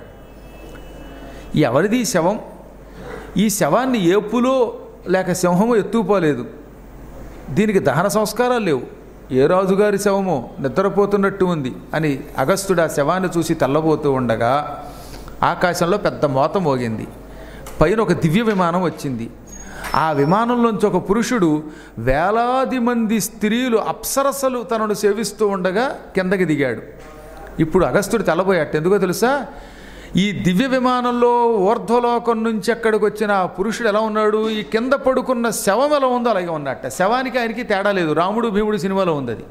ఎవరిది శవం? ఈ శవాన్ని ఏపులో లేక సింహము ఎత్తుకుపోలేదు, దీనికి దహన సంస్కారాలు లేవు, ఏ రాజుగారి శవమో నిద్రపోతున్నట్టు ఉంది అని అగస్త్యుడు ఆ శవాన్ని చూసి తెల్లబోతూ ఉండగా ఆకాశంలో పెద్ద మోత మోగింది. పైన ఒక దివ్య విమానం వచ్చింది. ఆ విమానంలోంచి ఒక పురుషుడు వేలాది మంది స్త్రీలు అప్సరసలు తనను సేవిస్తూ ఉండగా కిందకి దిగాడు. ఇప్పుడు అగస్త్యుడు తెల్లబోయాట. ఎందుకో తెలుసా? ఈ దివ్య విమానంలో ఊర్ధ్వలోకం నుంచి అక్కడికి వచ్చిన ఆ పురుషుడు ఎలా ఉన్నాడు, ఈ కింద పడుకున్న శవం ఎలా ఉందో అలాగే ఉన్నట్ట. శవానికి ఆయనకి తేడా లేదు, రాముడు భీముడు సినిమాలో ఉంది అది.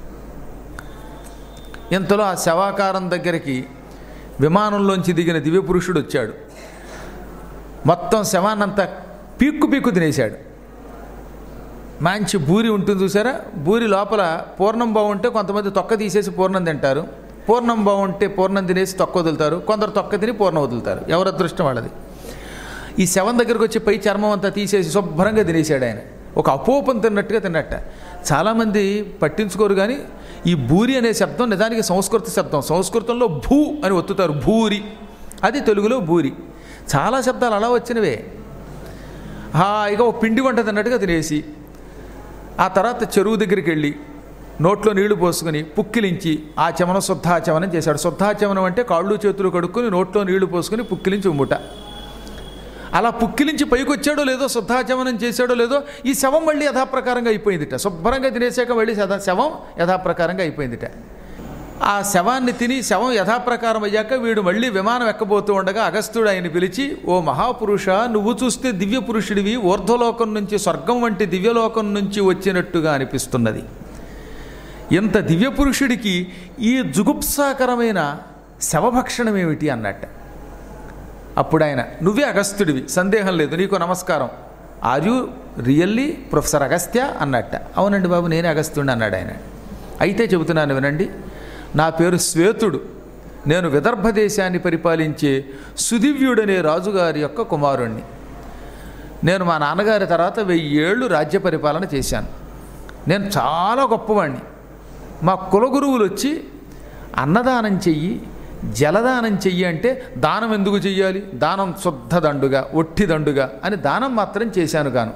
ఇంతలో ఆ శవాకారం దగ్గరికి విమానంలోంచి దిగిన దివ్య పురుషుడు వచ్చాడు. మొత్తం శవాన్నంతా పీక్కు తినేశాడు. మంచి బూరి ఉంటుంది చూసారా, బూరి లోపల పూర్ణం బాగుంటే కొంతమంది తొక్క తీసేసి పూర్ణం తింటారు, పూర్ణం బాగుంటే పూర్ణం తినేసి తొక్క వదులుతారు, కొందరు తొక్క తిని పూర్ణం వదులుతారు, ఎవరి అదృష్టం వాళ్ళది. ఈ శవం దగ్గరకు వచ్చి పై చర్మం అంతా తీసేసి శుభ్రంగా తినేసాడు ఆయన, ఒక అపోపం తిన్నట్టుగా తిన్నట్ట. చాలామంది పట్టించుకోరు, కానీ ఈ భూరి అనే శబ్దం నిజానికి సంస్కృత శబ్దం. సంస్కృతంలో భూ అని ఒత్తుతారు, భూరి, అది తెలుగులో భూరి. చాలా శబ్దాలు అలా వచ్చినవే. హాయిగా ఒక పిండి వంట తిన్నట్టుగా తినేసి ఆ తర్వాత చెరువు దగ్గరికి వెళ్ళి నోట్లో నీళ్లు పోసుకుని పుక్కిలించి ఆచమనం శుద్ధాచమనం చేశాడు. శుద్ధాచమనం అంటే కాళ్ళు చేతులు కడుక్కొని నోట్లో నీళ్లు పోసుకుని పుక్కిలించి ఉమ్ముట. అలా పుక్కిలించి పైకి వచ్చాడో లేదో, శుద్ధాచమనం చేశాడో లేదో, ఈ శవం మళ్ళీ యథాప్రకారంగా అయిపోయిందిట. శుభ్రంగా తినేసాక మళ్ళీ శవం యథాప్రకారంగా అయిపోయిందిట. ఆ శవాన్ని తిని శవం యథాప్రకారం అయ్యాక వీడు మళ్ళీ విమానం ఎక్కబోతూ ఉండగా అగస్త్యుడు ఆయన పిలిచి, ఓ మహాపురుష, నువ్వు చూస్తే దివ్య పురుషుడివి, ఊర్ధ్వలోకం నుంచి స్వర్గం వంటి దివ్యలోకం నుంచి వచ్చినట్టుగా అనిపిస్తున్నది. ఇంత దివ్య పురుషుడికి ఈ జుగుప్సాకరమైన శవభక్షణం ఏమిటి అన్నట్ట. అప్పుడు ఆయన, నువ్వే అగస్త్యుడివి, సందేహం లేదు, నీకు నమస్కారం, are you really professor Agastya అన్నట్ట. అవునండి బాబు, నేనే అగస్త్యుడిని అన్నాడు ఆయన. అయితే చెబుతున్నాను వినండి, నా పేరు శ్వేతుడు, నేను విదర్భ దేశాన్ని పరిపాలించే సుదివ్యుడనే రాజుగారి యొక్క కుమారుణ్ణి. నేను మా నాన్నగారి తర్వాత 1000 ఏళ్ళు రాజ్య పరిపాలన చేశాను. నేను చాలా గొప్పవాణ్ణి. మా కులగురువులు వచ్చి అన్నదానం చెయ్యి, జలదానం చెయ్యి అంటే దానం ఎందుకు చెయ్యాలి, దానం శుద్ధ దండుగా, ఒట్టి దండుగా అని దానం మాత్రం చేశాను గాను.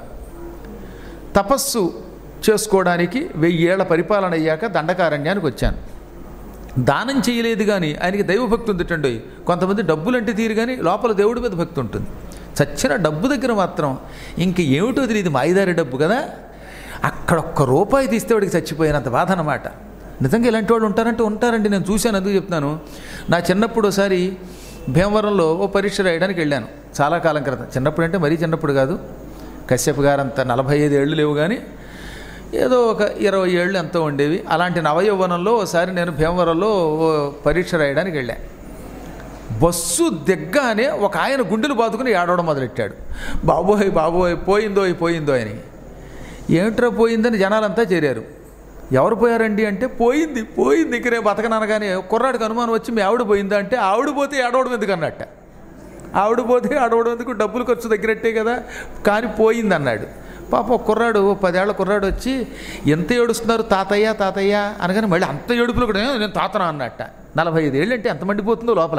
తపస్సు చేసుకోవడానికి 1000 ఏళ్ల పరిపాలన అయ్యాక దండకారణ్యానికి వచ్చాను. దానం చేయలేదు కానీ ఆయనకి దైవభక్తి ఉందిటండి. కొంతమంది డబ్బులంటే తీరు కానీ లోపల దేవుడి మీద భక్తి ఉంటుంది. చచ్చిన డబ్బు దగ్గర మాత్రం ఇంక ఏమిటో తెలియదు, మాయిదారి డబ్బు కదా, అక్కడ ఒక్క రూపాయి తీస్తే వాడికి చచ్చిపోయినంత బాధ అన్నమాట. నిజంగా ఇలాంటి వాళ్ళు ఉంటారంటే ఉంటారండి, నేను చూశాను, అందుకు చెప్తున్నాను. నా చిన్నప్పుడు ఒకసారి భీమవరంలో ఓ పరీక్ష రాయడానికి వెళ్ళాను, చాలా కాలం క్రితం. చిన్నప్పుడు అంటే మరీ చిన్నప్పుడు కాదు, కశ్యప్ గారంత 45 ఏళ్ళు లేవు కానీ ఏదో ఒక 20 ఏళ్ళు ఎంతో ఉండేవి. అలాంటి నవయౌవనంలో ఒకసారి నేను భీమవరంలో ఓ పరీక్ష రాయడానికి వెళ్ళాను. బస్సు దిగ్గానే ఒక ఆయన గుండెలు బాదుకుని ఏడవడం మొదలెట్టాడు. బాబోయ్ బాబోయ్ పోయిందో అని. ఏమిట్రా పోయిందని జనాలంతా చేరారు. ఎవరు పోయారండి అంటే పోయింది ఇంకనే బతకననగానే కుర్రాడికి అనుమానం వచ్చి మీ ఆవిడ పోయిందా అంటే ఆవిడ పోతే ఏడవడం ఎందుకు అన్నట్ట. ఆవిడ పోతే ఏడవడం ఎందుకు, డబ్బులు ఖర్చు తగ్గినట్టే కదా, కానీ పోయింది అన్నాడు. పాప కుర్రాడు 10 ఏళ్ల కుర్రాడు వచ్చి ఎంత ఏడుస్తున్నారు తాతయ్య అనగానే మళ్ళీ అంత ఏడుపులు కూడా నేను తాతనా అన్నట్ట. 45 ఏళ్ళు అంటే ఎంత మండిపోతుందో లోపల.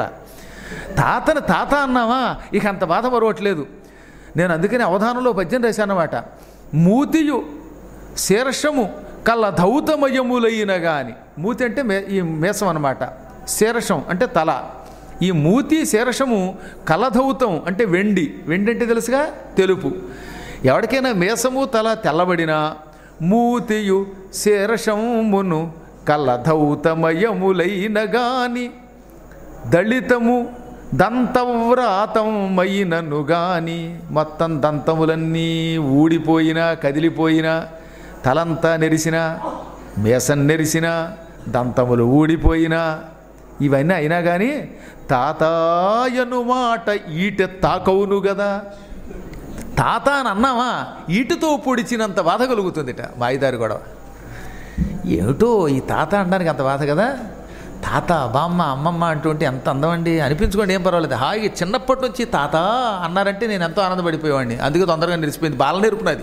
తాత అన్నావా, ఇక అంత బాధ మరవట్లేదు. నేను అందుకని అవధానంలో పద్యం రాశానమాట. మూతియు శీర్షము కళ్ళ ధౌతమయములైన గాని. మూతి అంటే ఈ మేసం అన్నమాట, శీర్షం అంటే తల. ఈ మూతి శీర్షము కలధౌతం అంటే వెండి అంటే తెలుసుగా తెలుపు. ఎవరికైనా మేసము తల తెల్లబడినా మూతియు శీర్షమును కలధౌతమయములైన గాని దళితము దంతవ్రాతమైనను గాని. మొత్తం దంతములన్నీ ఊడిపోయినా కదిలిపోయినా, తలంతా నెరిసినా, మేసం నెరిసినా, దంతములు ఊడిపోయినా, ఇవన్నీ అయినా కానీ తాతాయను మాట ఈట తాకవును కదా. తాత అని అన్నావా ఈటుతో పొడిచినంత బాధ కలుగుతుందిట. మాయిదారి గొడవ. ఏమిటో ఈ తాత అనడానికి అంత బాధ కదా. తాత బామ్మ అమ్మమ్మ అంటుంటే ఎంత అందమండి అనిపించుకోండి, ఏం పర్వాలేదు. హాయిగా చిన్నప్పటి నుంచి తాత అన్నారంటే నేను ఎంతో ఆనందపడిపోయేవాడిని. అందుకే తొందరగా నిలిచిపోయింది, బాల నేర్పునది.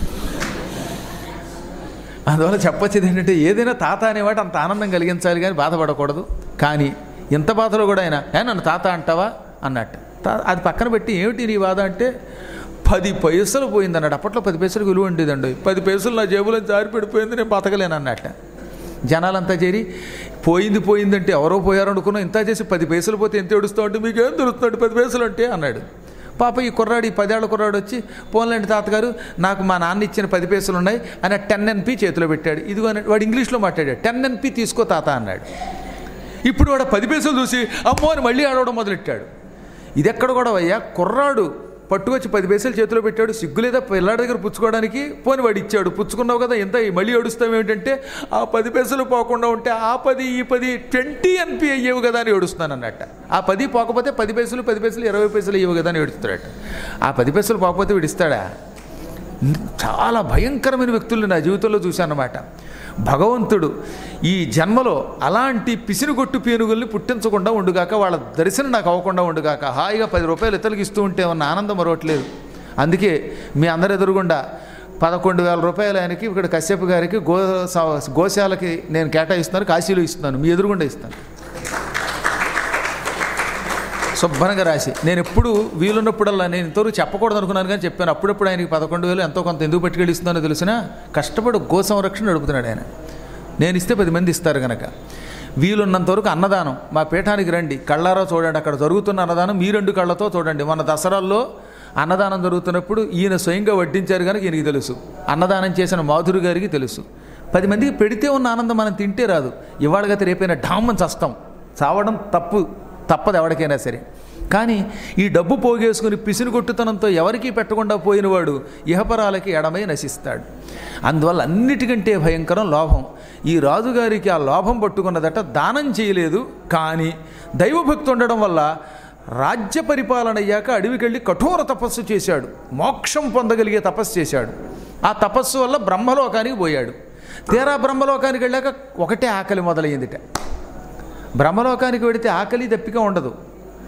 అందువల్ల చెప్పొచ్చేది ఏంటంటే ఏదైనా తాత అనేవాడు అంత ఆనందం కలిగించాలి కానీ బాధపడకూడదు. కానీ ఇంత బాధలో కూడా ఆయన నన్ను తాత అంటావా అన్నట్టు. అది పక్కన పెట్టి ఏమిటి నీ బాధ అంటే 10 పైసలు పోయింది అన్నాడు. అప్పట్లో 10 పైసలకు విలువ ఉండేదండి. 10 పైసలు నా జేబులో జారి పడిపోయింది, నేను బతకలేను అన్నట్ట. జనాలంతా చేరి పోయిందంటే ఎవరో పోయారు అనుకున్నా, ఇంత చేసి 10 పైసలు పోతే ఎంత ఏడుస్తావు అంటే మీకేం దొరుకుతున్నాడు 10 పైసలు అంటే అన్నాడు. పాప ఈ కుర్రాడు, ఈ 10 ఏళ్ల కుర్రాడు వచ్చి పోన్లేండి తాతగారు నాకు మా నాన్న ఇచ్చిన 10 పైసలు ఉన్నాయి అని 10 NP చేతిలో పెట్టాడు. ఇదిగో అన్నాడు. వాడు ఇంగ్లీష్లో మాట్లాడాడు. 10 NP తీసుకో తాత అన్నాడు. ఇప్పుడు వాడు 10 పైసలు చూసి అమ్మో అని మళ్ళీ ఆడవడం మొదలెట్టాడు. ఇది ఎక్కడ కూడా అయ్యా, కుర్రాడు పట్టుకొచ్చి 10 పైసలు చేతిలో పెట్టాడు, సిగ్గులేదా పిల్లాడి దగ్గర పుచ్చుకోవడానికి. పోని వాడు ఇచ్చాడు, పుచ్చుకున్నావు కదా, ఎంత మళ్ళీ ఏడుస్తాం ఏమిటంటే ఆ 10 పైసలు పోకుండా ఉంటే ఆ 10 ఈ 10 20 NP అయ్యేవు కదా అని ఏడుస్తున్నాను అన్నట్ట. ఆ 10 పోకపోతే 10 పైసలు 20 పైసలు అయ్యేవు కదా అని ఏడుస్తాడట. ఆ 10 పైసలు పోకపోతే వీడిస్తాడా? చాలా భయంకరమైన వ్యక్తులు నా జీవితంలో చూశానన్నమాట. భగవంతుడు ఈ జన్మలో అలాంటి పిసినుగొట్టు పీనుగుల్ని పుట్టించకుండా ఉండుగాక, వాళ్ళ దర్శనం నాకు అవ్వకుండా ఉండుగాక. హాయిగా 10 రూపాయలు ఇతరులకు ఇస్తూ ఉంటే ఉన్న ఆనందం మరవట్లేదు. అందుకే మీ అందరి ఎదురుగుండా 11,000 రూపాయలు ఆయనకి ఇక్కడ కశ్యప్ గారికి గోశాలకి నేను కేటాయిస్తున్నాను, కాశీలో ఇస్తున్నాను, మీ ఎదురుగుండా ఇస్తాను శుభ్రంగా రాసి. నేను ఎప్పుడు వీలున్నప్పుడల్లా, నేను ఇంతవరకు చెప్పకూడదు అనుకున్నాను కానీ చెప్పాను, అప్పుడప్పుడు ఆయనకి 11,000 ఎంతో కొంత ఎందుకు పట్టుకెళ్ళి ఇస్తున్నానో తెలిసినా కష్టపడి గో సంరక్షణ నడుపుతున్నాడు ఆయన. నేను ఇస్తే 10 మంది ఇస్తారు కనుక వీలున్నంత వరకు అన్నదానం మా పీఠానికి రండి, కళ్ళారా చూడండి, అక్కడ జరుగుతున్న అన్నదానం మీ 2 కళ్ళతో చూడండి. మన దసరాల్లో అన్నదానం జరుగుతున్నప్పుడు ఈయన స్వయంగా వడ్డించారు కనుక ఈయనకి తెలుసు, అన్నదానం చేసిన మాధురి గారికి తెలుసు. 10 మందికి పెడితే ఉన్న ఆనందం మనం తింటే రాదు. ఇవాళగతి రేపైనా డామ్మని చస్తాం, చావడం తప్పదు ఎవరికైనా సరే. కానీ ఈ డబ్బు పోగేసుకుని పిసినుగొట్టుతనంతో ఎవరికీ పెట్టకుండా పోయినవాడు ఇహపరాలకి ఎడమై నశిస్తాడు. అందువల్ల అన్నిటికంటే భయంకరం లోభం. ఈ రాజుగారికి ఆ లోభం పట్టుకున్నదట, దానం చేయలేదు కానీ దైవభక్తి ఉండడం వల్ల రాజ్య పరిపాలన అయ్యాక అడవికెళ్ళి కఠోర తపస్సు చేశాడు, మోక్షం పొందగలిగే తపస్సు చేశాడు. ఆ తపస్సు వల్ల బ్రహ్మలోకానికి పోయాడు. తీరా బ్రహ్మలోకానికి వెళ్ళాక ఒకటే ఆకలి మొదలయ్యిందిట. బ్రహ్మలోకానికి వెడితే ఆకలి దప్పిక ఉండదు,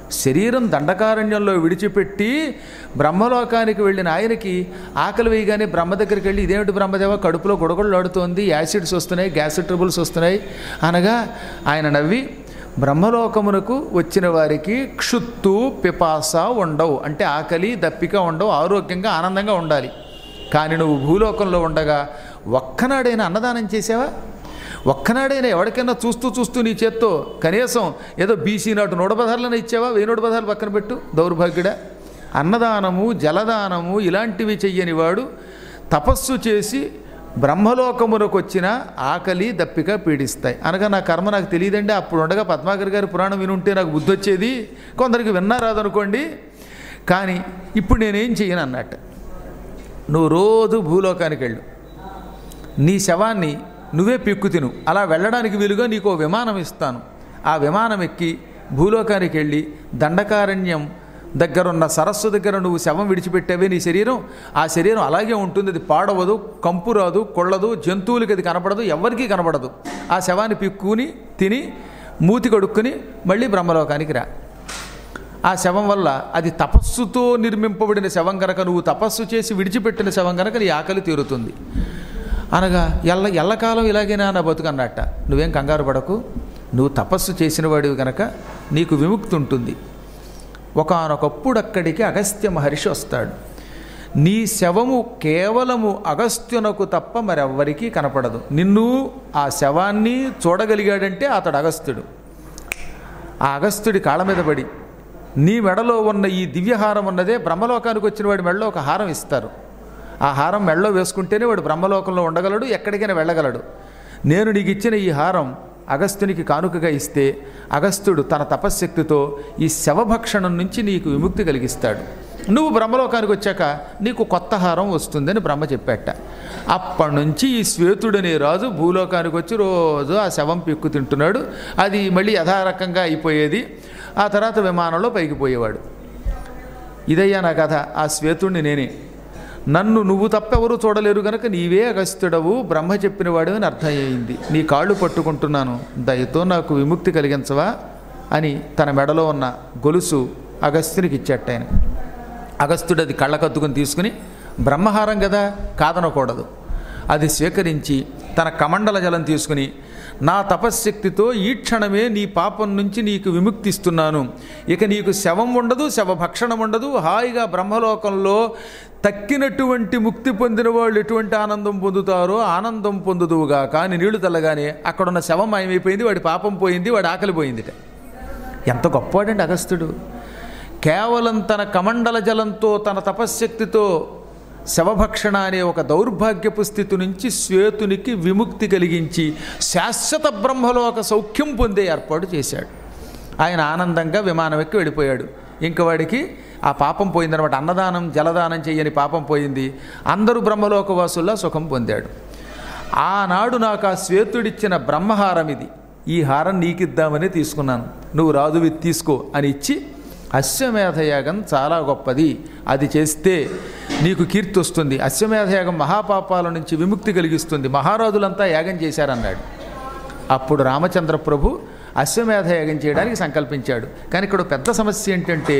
శరీరం దండకారణ్యంలో విడిచిపెట్టి బ్రహ్మలోకానికి వెళ్ళిన ఆయనకి ఆకలి వేయగానే బ్రహ్మ దగ్గరికి వెళ్ళి ఇదేమిటి బ్రహ్మదేవ కడుపులో గొడగొడలాడుతోంది, యాసిడ్స్ వస్తున్నాయి, గ్యాస్ ట్రబుల్స్ వస్తున్నాయి అనగా ఆయన నవ్వి బ్రహ్మలోకమునకు వచ్చిన వారికి క్షుత్తు పిపాస ఉండవు, అంటే ఆకలి దప్పిక ఉండవు, ఆరోగ్యంగా ఆనందంగా ఉండాలి. కానీ నువ్వు భూలోకంలో ఉండగా ఒక్కనాడైనా అన్నదానం చేసావా? ఒక్కనాడైనా ఎవరికైనా చూస్తూ చూస్తూ నీ చేత్తో కనీసం ఏదో బీసీ నాటు 100 పదార్లను ఇచ్చావా? 1000 పదార్లు పక్కన పెట్టు, దౌర్భాగ్యుడా. అన్నదానము జలదానము ఇలాంటివి చెయ్యని వాడు తపస్సు చేసి బ్రహ్మలోకమునకు వచ్చిన ఆకలి దప్పిక పీడిస్తాయి అనగా నా కర్మ నాకు తెలియదండి, అప్పుడు ఉండగా పద్మాకర్ గారి పురాణం వినుంటే నాకు బుద్ధి వచ్చేది, కొందరికి విన్నారాదనుకోండి, కానీ ఇప్పుడు నేనేం చెయ్యను అన్నట్టు. నువ్వు రోజు భూలోకానికి వెళ్ళు, నీ శవాన్ని నువ్వే పిక్కు తిను, అలా వెళ్ళడానికి వీలుగా నీకు విమానం ఇస్తాను. ఆ విమానం ఎక్కి భూలోకానికి వెళ్ళి దండకారణ్యం దగ్గరున్న సరస్సు దగ్గర నువ్వు శవం విడిచిపెట్టావే నీ శరీరం, ఆ శరీరం అలాగే ఉంటుంది, అది పాడవదు, కంపు రాదు, కొళ్ళదు, జంతువులకి అది కనపడదు, ఎవరికీ కనపడదు. ఆ శవాన్ని పిక్కుని తిని మూతి కడుక్కుని మళ్ళీ బ్రహ్మలోకానికి రా. ఆ శవం వల్ల అది తపస్సుతో నిర్మింపబడిన శవం కనుక, నువ్వు తపస్సు చేసి విడిచిపెట్టిన శవం కనుక నీ ఆకలి తీరుతుంది అనగా ఎల్లకాలం ఇలాగైనా నా బతుకన్నట్ట. నువ్వేం కంగారు పడకు, నువ్వు తపస్సు చేసిన వాడివి కనుక నీకు విముక్తి ఉంటుంది. ఒకానొకప్పుడు అక్కడికి అగస్త్య మహర్షి వస్తాడు. నీ శవము కేవలము అగస్త్యునకు తప్ప మరెవ్వరికీ కనపడదు. నిన్ను ఆ శవాన్ని చూడగలిగాడంటే అతడు అగస్త్యుడు. ఆ అగస్త్యుడి కాళ్ళ మీద పడి నీ మెడలో ఉన్న ఈ దివ్యహారం ఉన్నదే, బ్రహ్మలోకానికి వచ్చిన వాడి మెడలో ఒక హారం ఇస్తారు. ఆ హారం మెడలో వేసుకుంటేనే వాడు బ్రహ్మలోకంలో ఉండగలడు, ఎక్కడికైనా వెళ్ళగలడు. నేను నీకు ఇచ్చిన ఈ హారం అగస్త్యునికి కానుకగా ఇస్తే అగస్త్యుడు తన తపశ్శక్తితో ఈ శవభక్షణం నుంచి నీకు విముక్తి కలిగిస్తాడు. నువ్వు బ్రహ్మలోకానికి వచ్చాక నీకు కొత్త హారం వస్తుందని బ్రహ్మ చెప్పాట. అప్పటి నుంచి ఈ శ్వేతుడనే రాజు భూలోకానికి వచ్చి రోజు ఆ శవం పిక్కు తింటున్నాడు. అది మళ్ళీ యథారకంగా అయిపోయేది. ఆ తర్వాత విమానంలో పైకి పోయేవాడు. ఇదయ్యా నా కథ. ఆ శ్వేతుడిని నేనే. నన్ను నువ్వు తప్పెవరూ చూడలేరు గనక నీవే అగస్త్యుడవు, బ్రహ్మ చెప్పిన వాడు అని అర్థమయ్యింది. నీ కాళ్ళు పట్టుకుంటున్నాను, దయతో నాకు విముక్తి కలిగించవా అని తన మెడలో ఉన్న గొలుసు అగస్త్యునికి ఇచ్చేట ఆయన. అగస్త్యుడు అది కళ్ళకద్దుకుని తీసుకుని, బ్రహ్మహారం కదా కాదనకూడదు, అది స్వీకరించి తన కమండల జలం తీసుకుని, నా తపశ్శక్తితో ఈ క్షణమే నీ పాపం నుంచి నీకు విముక్తిస్తున్నాను, ఇక నీకు శవం ఉండదు, శవభక్షణం ఉండదు, హాయిగా బ్రహ్మలోకంలో తక్కినటువంటి ముక్తి పొందిన వాళ్ళు ఎటువంటి ఆనందం పొందుతారో ఆనందం పొందుదువుగా. కానీ నీళ్లు తల్లగానే అక్కడున్న శవం మాయమైపోయింది, వాడి పాపం పోయింది, వాడి ఆకలి పోయిందిట. ఎంత గొప్పవాడండి అగస్త్యుడు. కేవలం తన కమండల జలంతో తన తపశ్శక్తితో శవభక్షణ అనే ఒక దౌర్భాగ్యపు స్థితి నుంచి శ్వేతునికి విముక్తి కలిగించి శాశ్వత బ్రహ్మలోక సౌఖ్యం పొందే ఏర్పాటు చేశాడు. ఆయన ఆనందంగా విమానం ఎక్కి వెళ్ళిపోయాడు. ఇంక వాడికి ఆ పాపం పోయిందనమాట. అన్నదానం జలదానం చేయని పాపం పోయింది. అందరూ బ్రహ్మలోక వాసుల్లా సుఖం పొందాడు. ఆనాడు నాకు ఆ శ్వేతుడిచ్చిన బ్రహ్మహారం ఇది, ఈ హారం నీకిద్దామని తీసుకున్నాను, నువ్వు రాజువి తీసుకో అని ఇచ్చి, అశ్వమేధయాగం చాలా గొప్పది, అది చేస్తే నీకు కీర్తి వస్తుంది, అశ్వమేధయాగం మహాపాపాల నుంచి విముక్తి కలిగిస్తుంది, మహారాజులంతా యాగం చేశారన్నాడు. అప్పుడు రామచంద్ర ప్రభు అశ్వమేధయాగం చేయడానికి సంకల్పించాడు. కానీ ఇక్కడ పెద్ద సమస్య ఏంటంటే,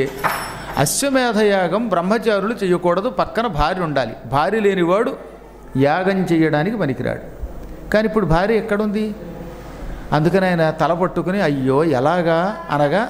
అశ్వమేధయాగం బ్రహ్మచారులు చేయకూడదు, పక్కన భార్య ఉండాలి. భార్య లేనివాడు యాగం చేయడానికి పనికిరాడు. కానీ ఇప్పుడు భార్య ఎక్కడుంది? అందుకని ఆయన తల పట్టుకుని అయ్యో ఎలాగా అనగా,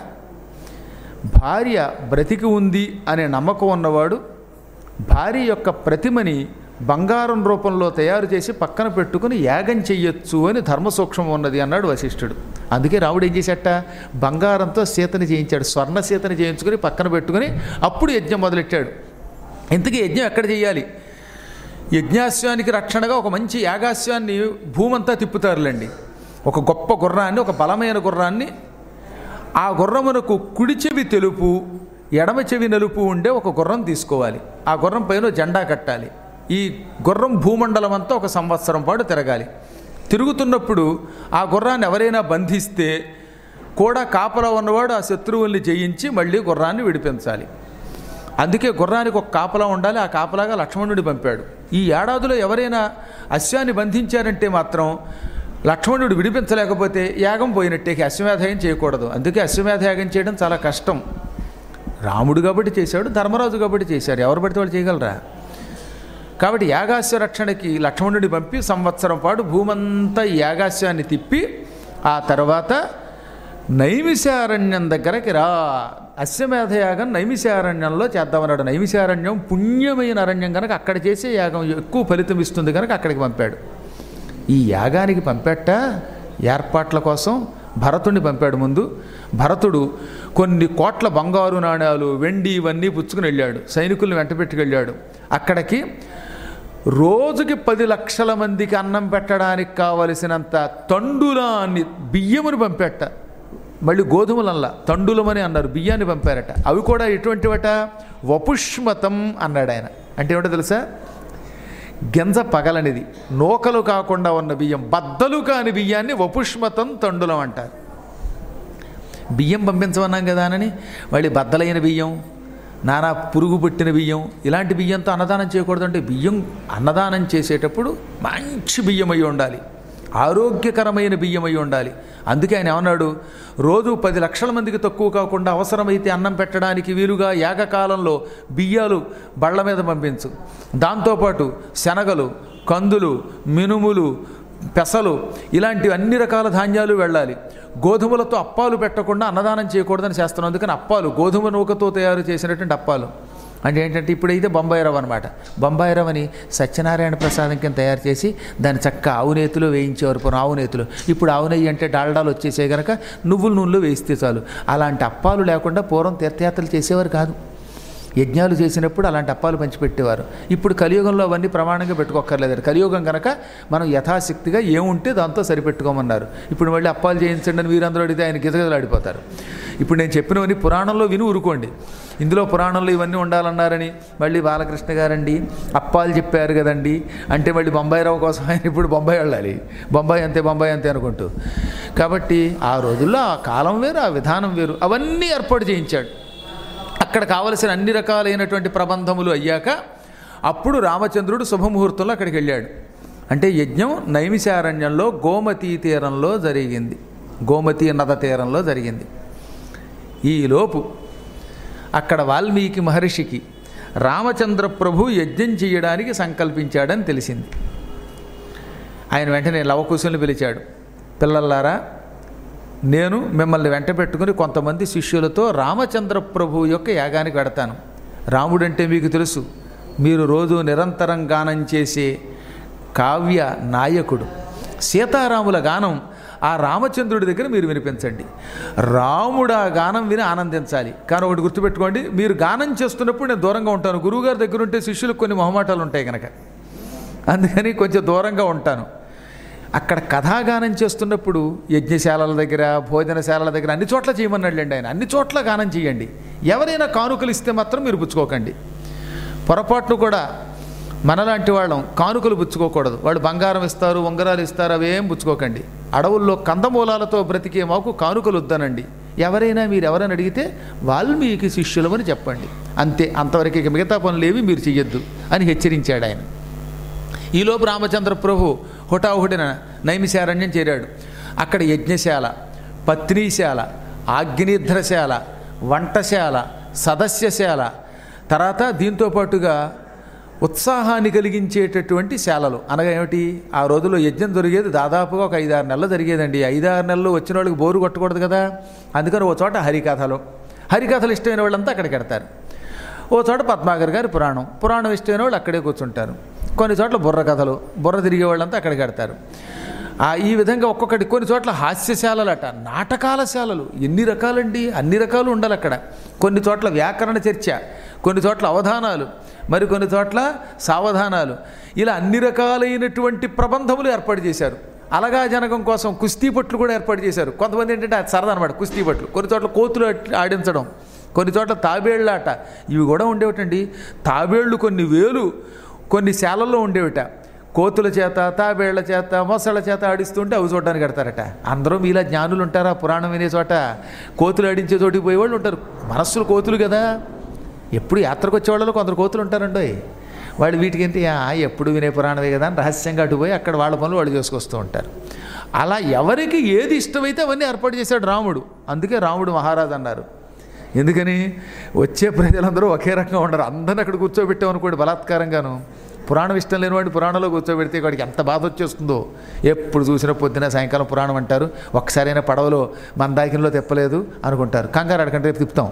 భార్య బ్రతికి ఉంది అనే నమ్మకం ఉన్నవాడు భార్య యొక్క ప్రతిమని బంగారం రూపంలో తయారు చేసి పక్కన పెట్టుకుని యాగం చెయ్యొచ్చు అని ధర్మసూక్ష్మం ఉన్నది అన్నాడు వశిష్ఠుడు. అందుకే రాముడు ఏం చేసేట, బంగారంతో సీతని చేయించాడు, స్వర్ణ సీతని చేయించుకొని పక్కన పెట్టుకుని అప్పుడు యజ్ఞం మొదలెట్టాడు. ఇంతకీ యజ్ఞం ఎక్కడ చేయాలి? యజ్ఞాశ్వానికి రక్షణగా ఒక మంచి యాగాశ్వాన్ని భూమంతా తిప్పుతారులేండి. ఒక గొప్ప గుర్రాన్ని, ఒక బలమైన గుర్రాన్ని, ఆ గుర్రమునకు కుడి చెవి తెలుపు ఎడమ చెవి నలుపు ఉండే ఒక గుర్రం తీసుకోవాలి. ఆ గుర్రం పైన జెండా కట్టాలి. ఈ గుర్రం భూమండలం అంతా 1 సంవత్సరం పాటు తిరగాలి. తిరుగుతున్నప్పుడు ఆ గుర్రాన్ని ఎవరైనా బంధిస్తే కూడా కాపలా ఉన్నవాడు ఆ శత్రువుల్ని జయించి మళ్ళీ గుర్రాన్ని విడిపించాలి. అందుకే గుర్రానికి ఒక కాపలా ఉండాలి. ఆ కాపలాగా లక్ష్మణుడిని పంపాడు. ఈ ఏడాదిలో ఎవరైనా అశ్వాన్ని బంధించారంటే మాత్రం లక్ష్మణుడు విడిపించలేకపోతే యాగం పోయినట్టే, అశ్వమేధయాగం చేయకూడదు. అందుకే అశ్వమేధయాగం చేయడం చాలా కష్టం. రాముడు కాబట్టి చేశాడు, ధర్మరాజు కాబట్టి చేశాడు, ఎవరు పడితే వాళ్ళు చేయగలరా? కాబట్టి యాగాస్య రక్షణకి లక్ష్మణుడి పంపి సంవత్సరం పాటు భూమంతా యాగాస్యాన్ని తిప్పి ఆ తర్వాత నైమిషారణ్యం దగ్గరకి రా, అశ్వమేధ యాగం నైమిషారణ్యంలో చేద్దామన్నాడు. నైమిషారణ్యం పుణ్యమైన అరణ్యం కనుక అక్కడ చేసే యాగం ఎక్కువ ఫలితం ఇస్తుంది కనుక అక్కడికి పంపాడు. ఈ యాగానికి పంపెట్ట ఏర్పాట్ల కోసం భరతుడిని పంపాడు. ముందు భరతుడు కొన్ని కోట్ల బంగారు నాణ్యాలు, వెండి ఇవన్నీ పుచ్చుకుని వెళ్ళాడు. సైనికుల్ని వెంట పెట్టుకెళ్ళాడు. అక్కడికి రోజుకి 10 లక్షల మందికి అన్నం పెట్టడానికి కావలసినంత తండులాన్ని బియ్యమును పంపెట్ట. మళ్ళీ గోధుమలల్లా తండులమని అన్నారు, బియ్యాన్ని పంపారట. అవి కూడా ఎటువంటివట? వపుష్మతం అన్నాడు ఆయన. అంటే ఏమిటో తెలుసా? గింజ పగలనిది, నూకలు కాకుండా ఉన్న బియ్యం, బద్దలు కాని బియ్యాన్ని వపుష్మతం తండులం అంటారు. బియ్యం పంపించమన్నాం కదా అని మళ్ళీ బద్దలైన బియ్యం, నానా పురుగు పుట్టిన బియ్యం, ఇలాంటి బియ్యంతో అన్నదానం చేయకూడదు. అంటే బియ్యం అన్నదానం చేసేటప్పుడు మంచి బియ్యం అయి ఉండాలి, ఆరోగ్యకరమైన బియ్యం అయి ఉండాలి. అందుకే ఆయన ఏమన్నాడు? రోజు 10 లక్షల మందికి తక్కువ కాకుండా అవసరమైతే అన్నం పెట్టడానికి వీలుగా యాగకాలంలో బియ్యాలు బళ్ళ మీద పంపించు. దాంతోపాటు శనగలు, కందులు, మినుములు, పెసలు ఇలాంటి అన్ని రకాల ధాన్యాలు వెళ్ళాలి. గోధుమలతో అప్పాలు పెట్టకుండా అన్నదానం చేయకూడదని చేస్తున్నాం. అందుకని అప్పాలు గోధుమ నూకతో తయారు చేసినటువంటి అప్పాలు. అంటే ఏంటంటే ఇప్పుడైతే బొంబాయి రవ్వ అనమాట. బొంబాయి రవ్వని సత్యనారాయణ ప్రసాదం కింద తయారు చేసి దాన్ని చక్కగా ఆవు నేతిలో వేయించేవారు పూర్వం, ఆవు నేతిలో. ఇప్పుడు ఆవు నెయ్యి అంటే డాల్డాలు వచ్చేసే కనుక నువ్వుల నూనెలో వేయిస్తే చాలు. అలాంటి అప్పాలు లేకుండా పూర్వం తీర్థయాత్రలు చేసేవారు కాదు. యజ్ఞాలు చేసినప్పుడు అలాంటి అప్పాలు పంచిపెట్టేవారు. ఇప్పుడు కలియుగంలో అవన్నీ ప్రమాణంగా పెట్టుకోక్కర్లేదు. కలియుగం కనుక మనం యథాశక్తిగా ఏముంటే దాంతో సరిపెట్టుకోమన్నారు. ఇప్పుడు మళ్ళీ అప్పాలు చేయించండి అని వీరందరూ అడిగితే ఆయన గిజగిజలాడిపోతారు. ఇప్పుడు నేను చెప్పినవన్నీ పురాణంలో విని ఊరుకోండి. ఇందులో పురాణంలో ఇవన్నీ ఉండాలన్నారని మళ్ళీ బాలకృష్ణ గారండి అప్పాలు చెప్పారు కదండి అంటే మళ్ళీ బొంబాయి రవ్వ కోసం ఆయన ఇప్పుడు బొంబాయి వెళ్ళాలి. బొంబాయి అంతే అనుకుంటూ. కాబట్టి ఆ రోజుల్లో ఆ కాలం వేరు, ఆ విధానం వేరు. అవన్నీ ఏర్పాటు చేయించాడు. అక్కడ కావలసిన అన్ని రకాలైనటువంటి ప్రబంధములు అయ్యాక అప్పుడు రామచంద్రుడు శుభముహూర్తంలో అక్కడికి వెళ్ళాడు. అంటే యజ్ఞం నైమిషారణ్యంలో గోమతీ తీరంలో జరిగింది, గోమతీ నద తీరంలో జరిగింది. ఈలోపు అక్కడ వాల్మీకి మహర్షికి రామచంద్ర ప్రభు యజ్ఞం చేయడానికి సంకల్పించాడని తెలిసింది. ఆయన వెంటనే లవకుశుల్ని పిలిచాడు. పిల్లలారా, నేను మిమ్మల్ని వెంట పెట్టుకుని కొంతమంది శిష్యులతో రామచంద్ర ప్రభు యొక్క యాగానికి వెడతాను. రాముడంటే మీకు తెలుసు, మీరు రోజు నిరంతరం గానం చేసే కావ్య నాయకుడు. సీతారాముల గానం ఆ రామచంద్రుడి దగ్గర మీరు వినిపించండి. రాముడు ఆ గానం విని ఆనందించాలి. కానీ ఒకటి గుర్తుపెట్టుకోండి, మీరు గానం చేస్తున్నప్పుడు నేను దూరంగా ఉంటాను. గురువుగారి దగ్గర ఉంటే శిష్యులకు కొన్ని మొహమాటాలు ఉంటాయి కనుక అందుకని కొంచెం దూరంగా ఉంటాను. అక్కడ కథాగానం చేస్తున్నప్పుడు యజ్ఞశాలల దగ్గర, భోజనశాలల దగ్గర అన్ని చోట్ల చేయమన్నాడులేండి ఆయన. అన్ని చోట్ల గానం చేయండి. ఎవరైనా కానుకలు ఇస్తే మాత్రం మీరు పుచ్చుకోకండి. పొరపాట్లు కూడా మనలాంటి వాళ్ళం కానుకలు పుచ్చుకోకూడదు. వాళ్ళు బంగారం ఇస్తారు, ఉంగరాలు ఇస్తారు, అవేం పుచ్చుకోకండి. అడవుల్లో కందమూలాలతో బ్రతికే మాకు కానుకలు వద్దనండి. ఎవరైనా మీరు ఎవరైనా అడిగితే వాల్మీకి శిష్యులమని చెప్పండి. అంతే, అంతవరకు ఇక మిగతా పనులేవి మీరు చెయ్యొద్దు అని హెచ్చరించాడు ఆయన. ఈలోపు రామచంద్ర ప్రభు హుటాహుటిన నైమిషారణ్యం చేరాడు. అక్కడ యజ్ఞశాల, పత్నీశాల, ఆగ్నేధ్రశాల, వంటశాల, సదస్యశాల, తర్వాత దీంతోపాటుగా ఉత్సాహాన్ని కలిగించేటటువంటి శాలలు. అనగా ఏమిటి? ఆ రోజుల్లో యజ్ఞం జరిగేది దాదాపుగా ఒక 5-6 నెలలు జరిగేదండి. 5-6 నెలలు వచ్చిన వాళ్ళకి బోరు కొట్టకూడదు కదా. అందుకని ఓ చోట హరికథలు ఇష్టమైన వాళ్ళంతా అక్కడికి వెడతారు. ఓ చోట పద్మాకర్ గారి పురాణం ఇష్టమైన వాళ్ళు అక్కడే కూర్చుంటారు. కొన్ని చోట్ల బుర్ర తిరిగే వాళ్ళంతా అక్కడికి వెడతారు. ఈ విధంగా ఒక్కొక్కటి. కొన్ని చోట్ల హాస్యశాలలట, నాటకాల శాలలు. ఎన్ని రకాలండి, అన్ని రకాలు ఉండాలి అక్కడ. కొన్ని చోట్ల వ్యాకరణ చర్చ, కొన్ని చోట్ల అవధానాలు, మరి కొన్ని చోట్ల సావధానాలు. ఇలా అన్ని రకాలైనటువంటి ప్రబంధములు ఏర్పాటు చేశారు. అలగా జనకం కోసం కుస్తీ పట్లు కూడా ఏర్పాటు చేశారు. కొంతమంది ఏంటంటే అది సరదా అనమాట కుస్తీ పట్లు. కొన్ని చోట్ల కోతులు ఆడించడం, కొన్ని చోట్ల తాబేళ్ళాట, ఇవి కూడా ఉండేవిటండి. తాబేళ్ళు కొన్ని వేలు కొన్ని శాలల్లో ఉండేవిట. కోతుల చేత, తాబేళ్ల చేత, మొసళ్ళ చేత ఆడిస్తుంటే అవి చూడడానికి కడతారట. అందరూ మీలా జ్ఞానులు ఉంటారా? పురాణం వినే చోట కోతులు ఆడించే చోటికి పోయేవాళ్ళు ఉంటారు. మనస్సులు కోతులు కదా. ఎప్పుడు యాత్రకు వచ్చేవాళ్ళు కొందరు కోతులు ఉంటారండి. వాళ్ళు వీటికి ఏంటి, ఎప్పుడు వినే పురాణమే కదా అని రహస్యంగా అటుపోయి అక్కడ వాళ్ళ పనులు వాళ్ళు చేసుకొస్తూ ఉంటారు. అలా ఎవరికి ఏది ఇష్టమైతే అవన్నీ ఏర్పాటు చేశాడు రాముడు. అందుకే రాముడు మహారాజు అన్నారు. ఎందుకని వచ్చే ప్రజలందరూ ఒకే రకంగా ఉండరు. అందరిని అక్కడ కూర్చోబెట్టామనుకోండి బలాత్కారంగాను, పురాణం ఇష్టం లేనివాడిని పురాణంలో కూర్చోబెడితే వాడికి ఎంత బాధ వచ్చేస్తుందో. ఎప్పుడు చూసినా పొద్దున సాయంకాలం పురాణం అంటారు, ఒక్కసారైనా పడవలో మందాకినిలో తిప్పలేదు అనుకుంటారు. కంగారు అడకంటే రేపు తిప్పుతాం.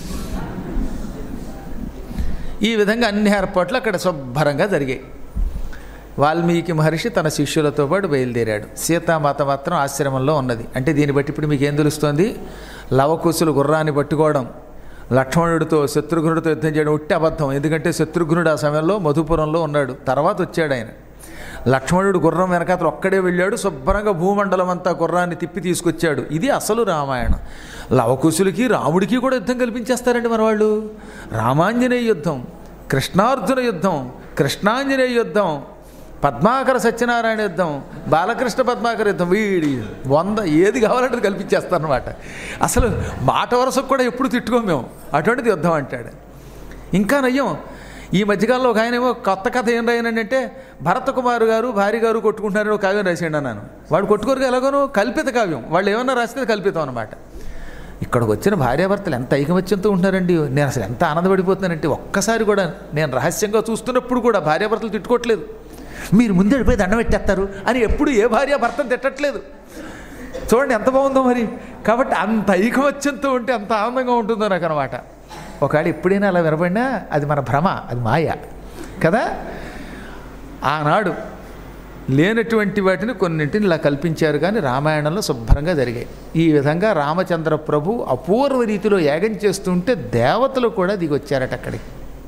ఈ విధంగా అన్ని ఏర్పాట్లు అక్కడ శుభ్రంగా జరిగాయి. వాల్మీకి మహర్షి తన శిష్యులతో పాటు బయలుదేరాడు. సీతామాత మాత్రం ఆశ్రమంలో ఉన్నది. అంటే దీన్ని బట్టి ఇప్పుడు మీకు ఏం తెలుస్తోంది? లవకుశులు గుర్రాన్ని పట్టుకోవడం, లక్ష్మణుడితో శత్రుఘ్నుడితో యుద్ధం చేయడం ఉట్టి అబద్ధం. ఎందుకంటే శత్రుఘ్నుడు ఆ సమయంలో మధుపురంలో ఉన్నాడు, తర్వాత వచ్చాడు ఆయన. లక్ష్మణుడు గుర్రం వెనకాతలు ఒక్కడే వెళ్ళాడు, శుభ్రంగా భూమండలం అంతా గుర్రాన్ని తిప్పి తీసుకొచ్చాడు. ఇది అసలు రామాయణం. లవకుశులకి రాముడికి కూడా యుద్ధం కల్పించేస్తారండి మన వాళ్ళు. రామాంజనేయ యుద్ధం, కృష్ణార్జున యుద్ధం, కృష్ణాంజనేయ యుద్ధం, పద్మాకర సత్యనారాయణ యుద్ధం, బాలకృష్ణ పద్మాకర యుద్ధం, వీడి 100 ఏది కావాలంటే కల్పించేస్తారనమాట. అసలు మాట వరుసకు కూడా ఎప్పుడు తిట్టుకోం మేము, అటువంటిది యుద్ధం అంటాడు. ఇంకా నయ్యం, ఈ మధ్యకాలంలో ఒక ఆయన ఏమో కొత్త కథ ఏం రాయనంటే భరత కుమారు గారు భార్య గారు కొట్టుకుంటున్నారని ఒక కావ్యం రాసేయండి అన్నాను. వాడు కొట్టుకోరుగా ఎలాగోనూ కల్పిత కావ్యం, వాళ్ళు ఏమన్నా రాస్తే కల్పితం అనమాట. ఇక్కడికి వచ్చిన భార్యాభర్తలు ఎంత ఐకమత్యంతో ఉంటున్నారండి. నేను అసలు ఎంత ఆనందపడిపోతున్నానంటే ఒక్కసారి కూడా నేను రహస్యంగా చూస్తున్నప్పుడు కూడా భార్యాభర్తలు తిట్టుకోవట్లేదు. మీరు ముందు వెళ్ళిపోయి దండం పెట్టేస్తారు అని ఎప్పుడు ఏ భార్య భర్తను తిట్టట్లేదు. చూడండి ఎంత బాగుందో మరి. కాబట్టి అంత ఐకమత్యంతో ఉంటే అంత ఆనందంగా ఉంటుందో నాకు అనమాట. ఒకవేళ ఎప్పుడైనా అలా వినబడినా అది మన భ్రమ, అది మాయ కదా. ఆనాడు లేనటువంటి వాటిని కొన్నింటిని ఇలా కల్పించారు, కానీ రామాయణంలో శుభ్రంగా జరిగాయి. ఈ విధంగా రామచంద్ర ప్రభు అపూర్వ రీతిలో యాగం చేస్తుంటే దేవతలు కూడా దిగొచ్చారట అక్కడికి.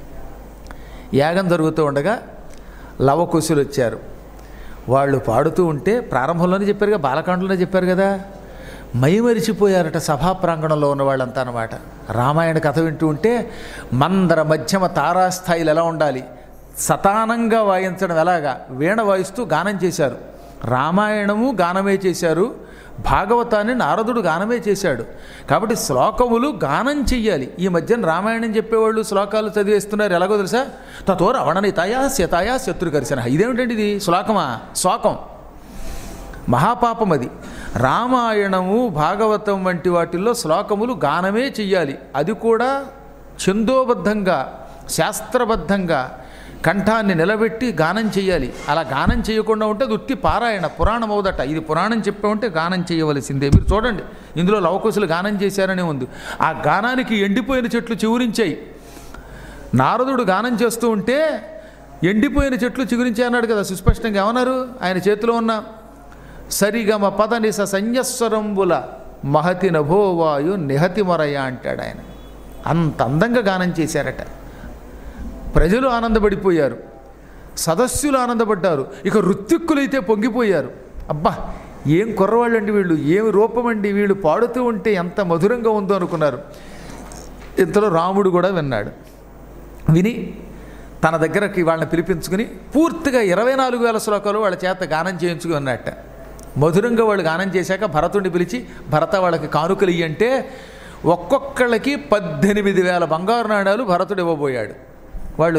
యాగం జరుగుతూ ఉండగా లవకుశులు వచ్చారు. వాళ్ళు పాడుతూ ఉంటే ప్రారంభంలోనే చెప్పారుగా, బాలకాండలోనే చెప్పారు కదా, మైమరిచిపోయారట సభా ప్రాంగణంలో ఉన్న వాళ్ళంతా అనమాట. రామాయణ కథ వింటూ ఉంటే మందర మధ్యమ తారాస్థాయిలు ఎలా ఉండాలి, సతానంగా వాయించడం ఎలాగా, వీణ వాయిస్తూ గానం చేశారు. రామాయణము గానమే చేశారు, భాగవతాన్ని నారదుడు గానమే చేశాడు. కాబట్టి శ్లోకములు గానం చెయ్యాలి. ఈ మధ్యన రామాయణం చెప్పేవాళ్ళు శ్లోకాలు చదివేస్తున్నారు. ఎలాగో తెలుసా? తతో రవణనితాయా శతాయా శత్రుకర్శన. ఇదేమిటండి ఇది? శ్లోకమా? శోకం, మహాపాపం అది. రామాయణము భాగవతం వంటి వాటిల్లో శ్లోకములు గానమే చెయ్యాలి. అది కూడా ఛందోబద్ధంగా శాస్త్రబద్ధంగా కంఠాన్ని నిలబెట్టి గానం చేయాలి. అలా గానం చేయకుండా ఉంటే అది ఉత్తి పారాయణ, పురాణం అవుదట. ఇది పురాణం చెప్పామంటే గానం చేయవలసిందే. మీరు చూడండి, ఇందులో లవకుశులు గానం చేశారనే ఉంది. ఆ గానానికి ఎండిపోయిన చెట్లు చిగురించాయి. నారదుడు గానం చేస్తూ ఉంటే ఎండిపోయిన చెట్లు చిగురించాయి అన్నాడు కదా సుస్పష్టంగా. ఏమన్నారు? ఆయన చేతిలో ఉన్న సరిగమ పదనిస సంయస్వరంబుల మహతి నభోవాయు నిహతి మొరయ అంటాడు ఆయన. అంత అందంగా గానం చేశారట. ప్రజలు ఆనందపడిపోయారు, సదస్సులు ఆనందపడ్డారు, ఇక ఋత్విక్కులైతే పొంగిపోయారు. అబ్బా ఏం కుర్రవాళ్ళండి వీళ్ళు, ఏమి రూపమండి వీళ్ళు, పాడుతూ ఉంటే ఎంత మధురంగా ఉందో అనుకున్నారు. ఇంతలో రాముడు కూడా విన్నాడు. విని తన దగ్గరకి వాళ్ళని పిలిపించుకుని పూర్తిగా 24,000 శ్లోకాలు వాళ్ళ చేత గానం చేయించుకుని ఉన్నట్ట. మధురంగా వాళ్ళు గానం చేశాక భరతుడిని పిలిచి, భరత వాళ్ళకి కానుకలు ఇయ్యంటే ఒక్కొక్కళ్ళకి 18,000 బంగారు నాణాలు భరతుడు ఇవ్వబోయాడు. వాళ్ళు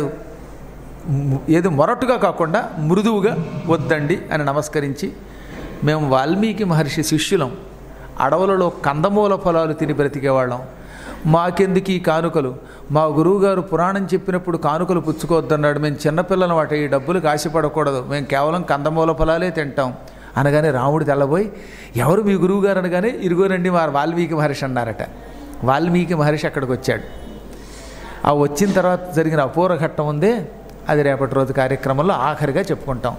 ఏదో మొరటుగా కాకుండా మృదువుగా వద్దండి అని నమస్కరించి, మేము వాల్మీకి మహర్షి శిష్యులం, అడవులలో కందమూల ఫలాలు తిని బ్రతికేవాళ్ళం, మాకెందుకు ఈ కానుకలు, మా గురువుగారు పురాణం చెప్పినప్పుడు కానుకలు పుచ్చుకోవద్దన్నాడు, మేము చిన్నపిల్లల వాటి ఈ డబ్బులకు ఆశపడకూడదు, మేము కేవలం కందమూల ఫలాలే తింటాం అనగానే రాముడు తెల్లబోయి, ఎవరు మీ గురువుగారు అనగానే ఇరుగోరండి మా వాల్మీకి మహర్షి అన్నారట. వాల్మీకి మహర్షి అక్కడికి వచ్చాడు. ఆ వచ్చిన తర్వాత జరిగిన అపూర్వ ఘట్టం ఉందే, అది రేపటి రోజు కార్యక్రమంలో ఆఖరిగా చెప్పుకుంటాం.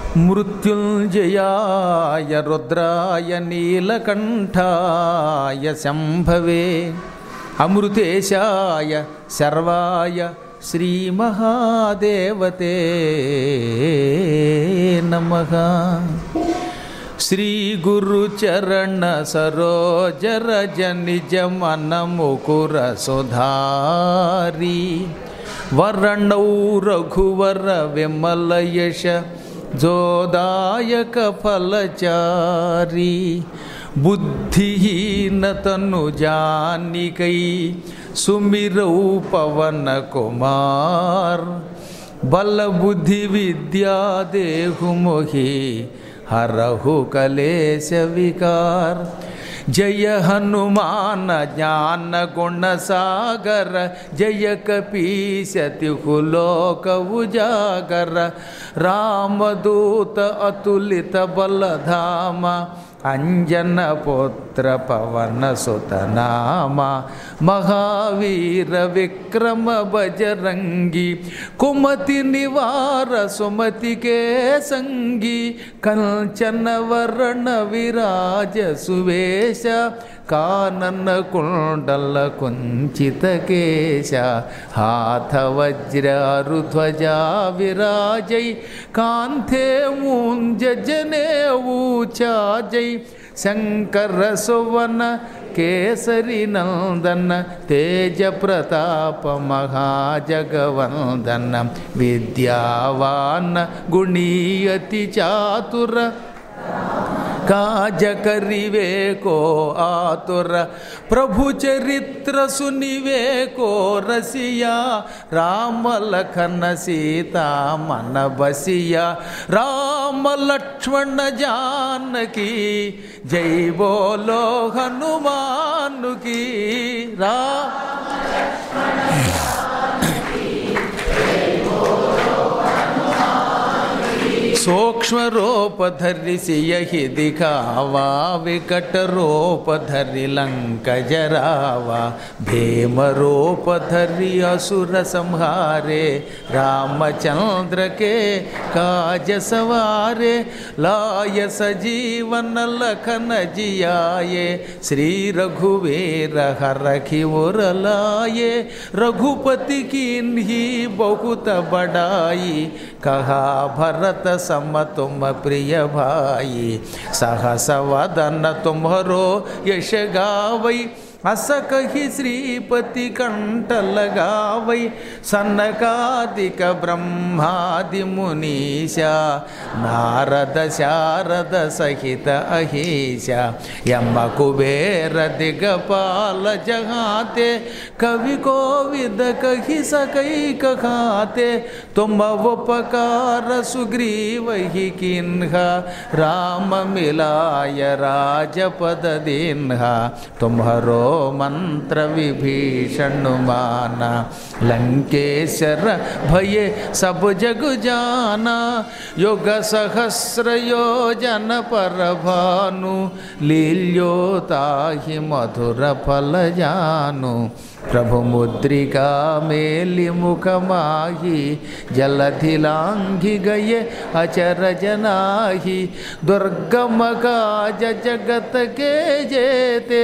మృత్యుంజయాయ రుద్రాయ నీలకంఠాయ శంభవే అమృతేశాయ శర్వాయ శ్రీ మహాదేవతే నమః. శ్రీ గురు చరణ సరోజ రజ నిజ మన ముకుర సుధారి వరణౌ రఘువర విమల యశ జోదాయక ఫలచారి బుద్ధిహీన తను జానికై సుమిరౌ పవన కుమార్ బల బుద్ధి విద్యా దేహు మొహి హరహు కలేశ వికార్ జయ హనుమాన జ్ఞాన గుణ సాగర జయ కపీశ తిహులోక ఉజాగర రామదూత అతులిత బలధామ అంజన పుత్ర పవన సుతనామ మహావీర విక్రమ బజరంగి కుమతి నివార సుమతి కే సంగి కంచన వర్ణ విరాజ సువేశ కానన కుండల కుంచిత కేశ హాథ వజ్రారు ధ్వజా విరాజై కాంతే మూంజ జనేవు చాజై శంకర సువన కేసరి నందన తేజ ప్రతాప మహాజగవందన విద్యావాన గుణీయతి చాతుర काज करिवे को आतुर प्रभु चरित्र सुनिवे को रसिया राम लखन सीता मन बसिया राम लक्ष्मण जानकी जय बोलो हनुमान की सूक्ष्म रूप धरि सियहि दिखावा विकट रूप धरि लंक जरावा भीम रूप धरि असुर संहारे रामचंद्र के काज सवारे लाय सजीवन लखन जियाये श्री रघुवीर हरखि उर लाये रघुपति कीन्ही बहुत बड़ाई कहा भरत सम तुम प्रिय भाई सहस वदन तुम्हरो यश गावै अस कहि श्रीपति कंठ लगावै सनकादिक ब्रह्मादि मुनीशा नारद शारद सहित अहीशा यम कुबेर दिगपाल जहाते कवि कोविद कहि सकै कहाते तुम उपकार सुग्रीव ही किन्हा राम मिलाय राजपद दीन्हा तुम्हरो मंत्र विभीषण माना लंकेश्वर भये सब जग जाना युग सहस्र योजन पर भानु लील्योताहि मधुर फल जानु प्रभु मुद्रिका मेलि मुख माही जलधि लांघि गए अचर जनाही दुर्गम काज जगत के जेते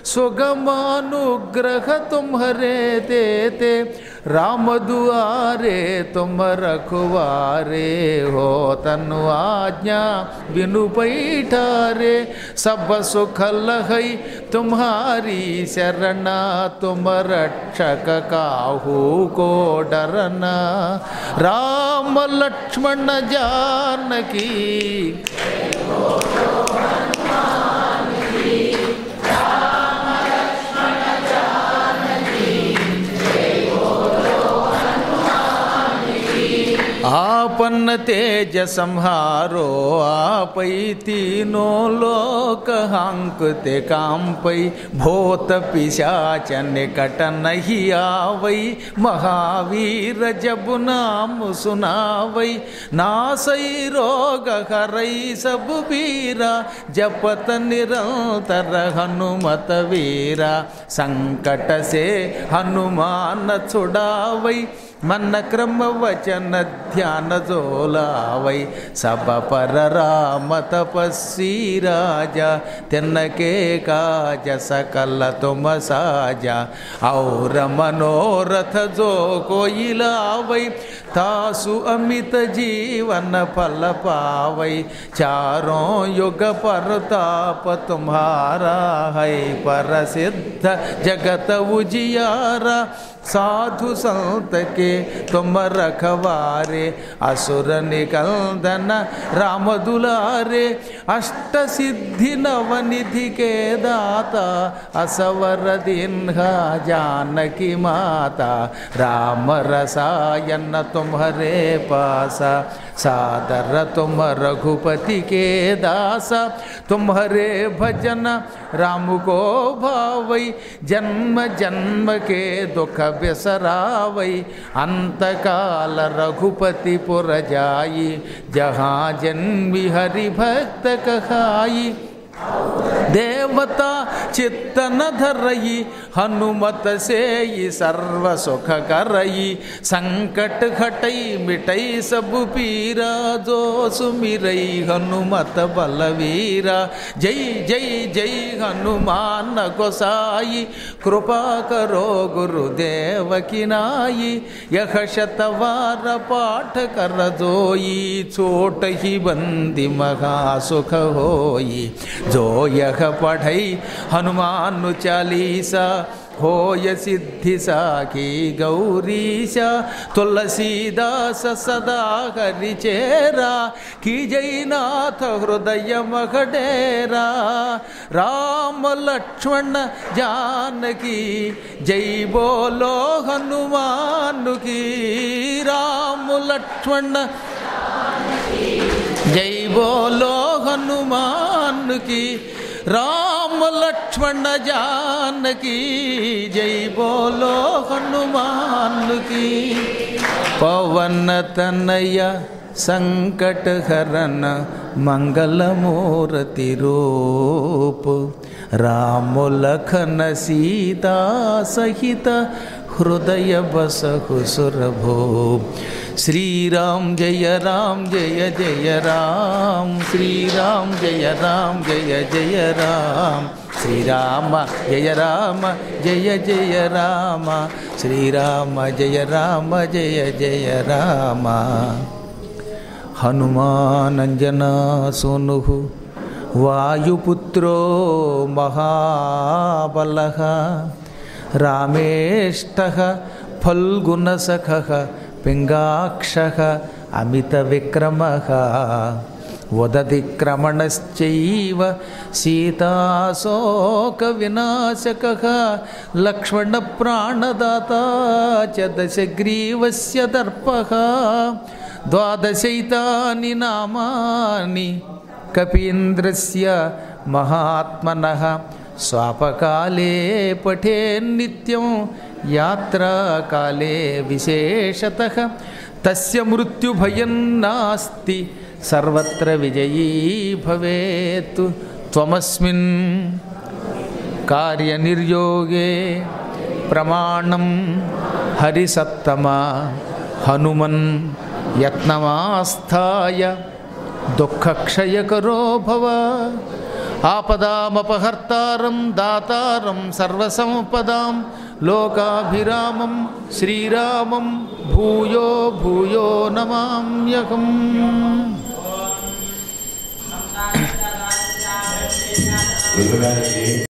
सुगमानुग्रह तुम्हरे देते राम दुआरे तुम रखवारे हो तनु आज्ञा बिनु पैठारे सब सुख लहै तुम्हारी शरणा तुम रक्षक काहू को डरना राम लक्ष्मण जानकी आपन तेज संहारो आपै तीनों लोक हांकते कांपै भूत पिशाच निकट नहीं आवै महावीर जब नाम सुनावै नासै रोग हरै सब पीरा जपत निरंतर हनुमत वीरा संकट से हनुमान छुड़ावै मन क्रम वचन ध्यान जोलावै सब पर राम तपस्वी राजा तिनके काज सकल तुम साजा और मनोरथ जो कोई लावै तासु अमित जीवन फल पावै चारों युग परताप तुम्हारा है प्रसिद्ध जगत उजियारा साधु संत के तुम रखवारे असुर निकंदन राम दुलारे అష్టసిద్ధి నవనిధికే దాత असवरदिन्हा जानकी माता राम रसायन तुम्हारे पासा सादर तुम रघुपति के दासा तुम्हारे भजन राम को भावई जन्म जन्म के दुख बिसरावई अंतकाल रघुपति पुर जाई जहाँ जन्मी हरि भक्त कहाई देवता चित्तन धरई हनुमत से सर्व सुख करई संकट घटई मिटई सब पीरा जो सुमिरई हनुमत बलवीरा जय जय जय हनुमान गोसाई कृपा करो गुरुदेव की नाई यह शतवार पाठ कर जोई छोट ही बंदी महा सुख होई जो यह पढ़ई हनुमान चालीसा होय सिद्धि साखी गौरीशा तुलसीदास सदा हरि चेरा की जयनाथ हृदय मखडेरा राम लक्ष्मण जानकी जय बोलो हनुमान की राम लक्ष्मण जय बोलो हनुमान की राम लक्ष्मण जानकी जय बोलो हनुमान की पवन तनय संकट हरन मंगल मूर्ति रूप राम लखन सीता सहित हृदय बसहु सुरभूप श्री राम जय जय राम श्री राम जय जय राम श्री राम जय जय राम श्री राम जय जय राम हनुमानंजना सोनुः वायुपुत्रो महाबलः रामेष्टः फल्गुनसखः पिंगाक्षः अमितविक्रमः वदतिक्रमणश्चैव सीताशोकविनाशकः लक्ष्मणप्राणदाता च दशग्रीवस्य दर्पः द्वादशैतानि नामानि कपीन्द्रस्य महात्मनः स्वापकाले पठेन्नित्यं यात्राकाले विशेषतः तस्य मृत्युभयं नास्ति सर्वत्र विजयी भवेत् त्वमस्मिन् कार्यनिर्योगे प्रमाणं हरिसत्तमा हनुमन् यत्नमास्थाय दुःखक्षयकरो भव आपदामपहर्तारं दातारं सर्वसंपदां लोकाभिरामं श्रीरामं भूयो भूयो नमाम्यहम्।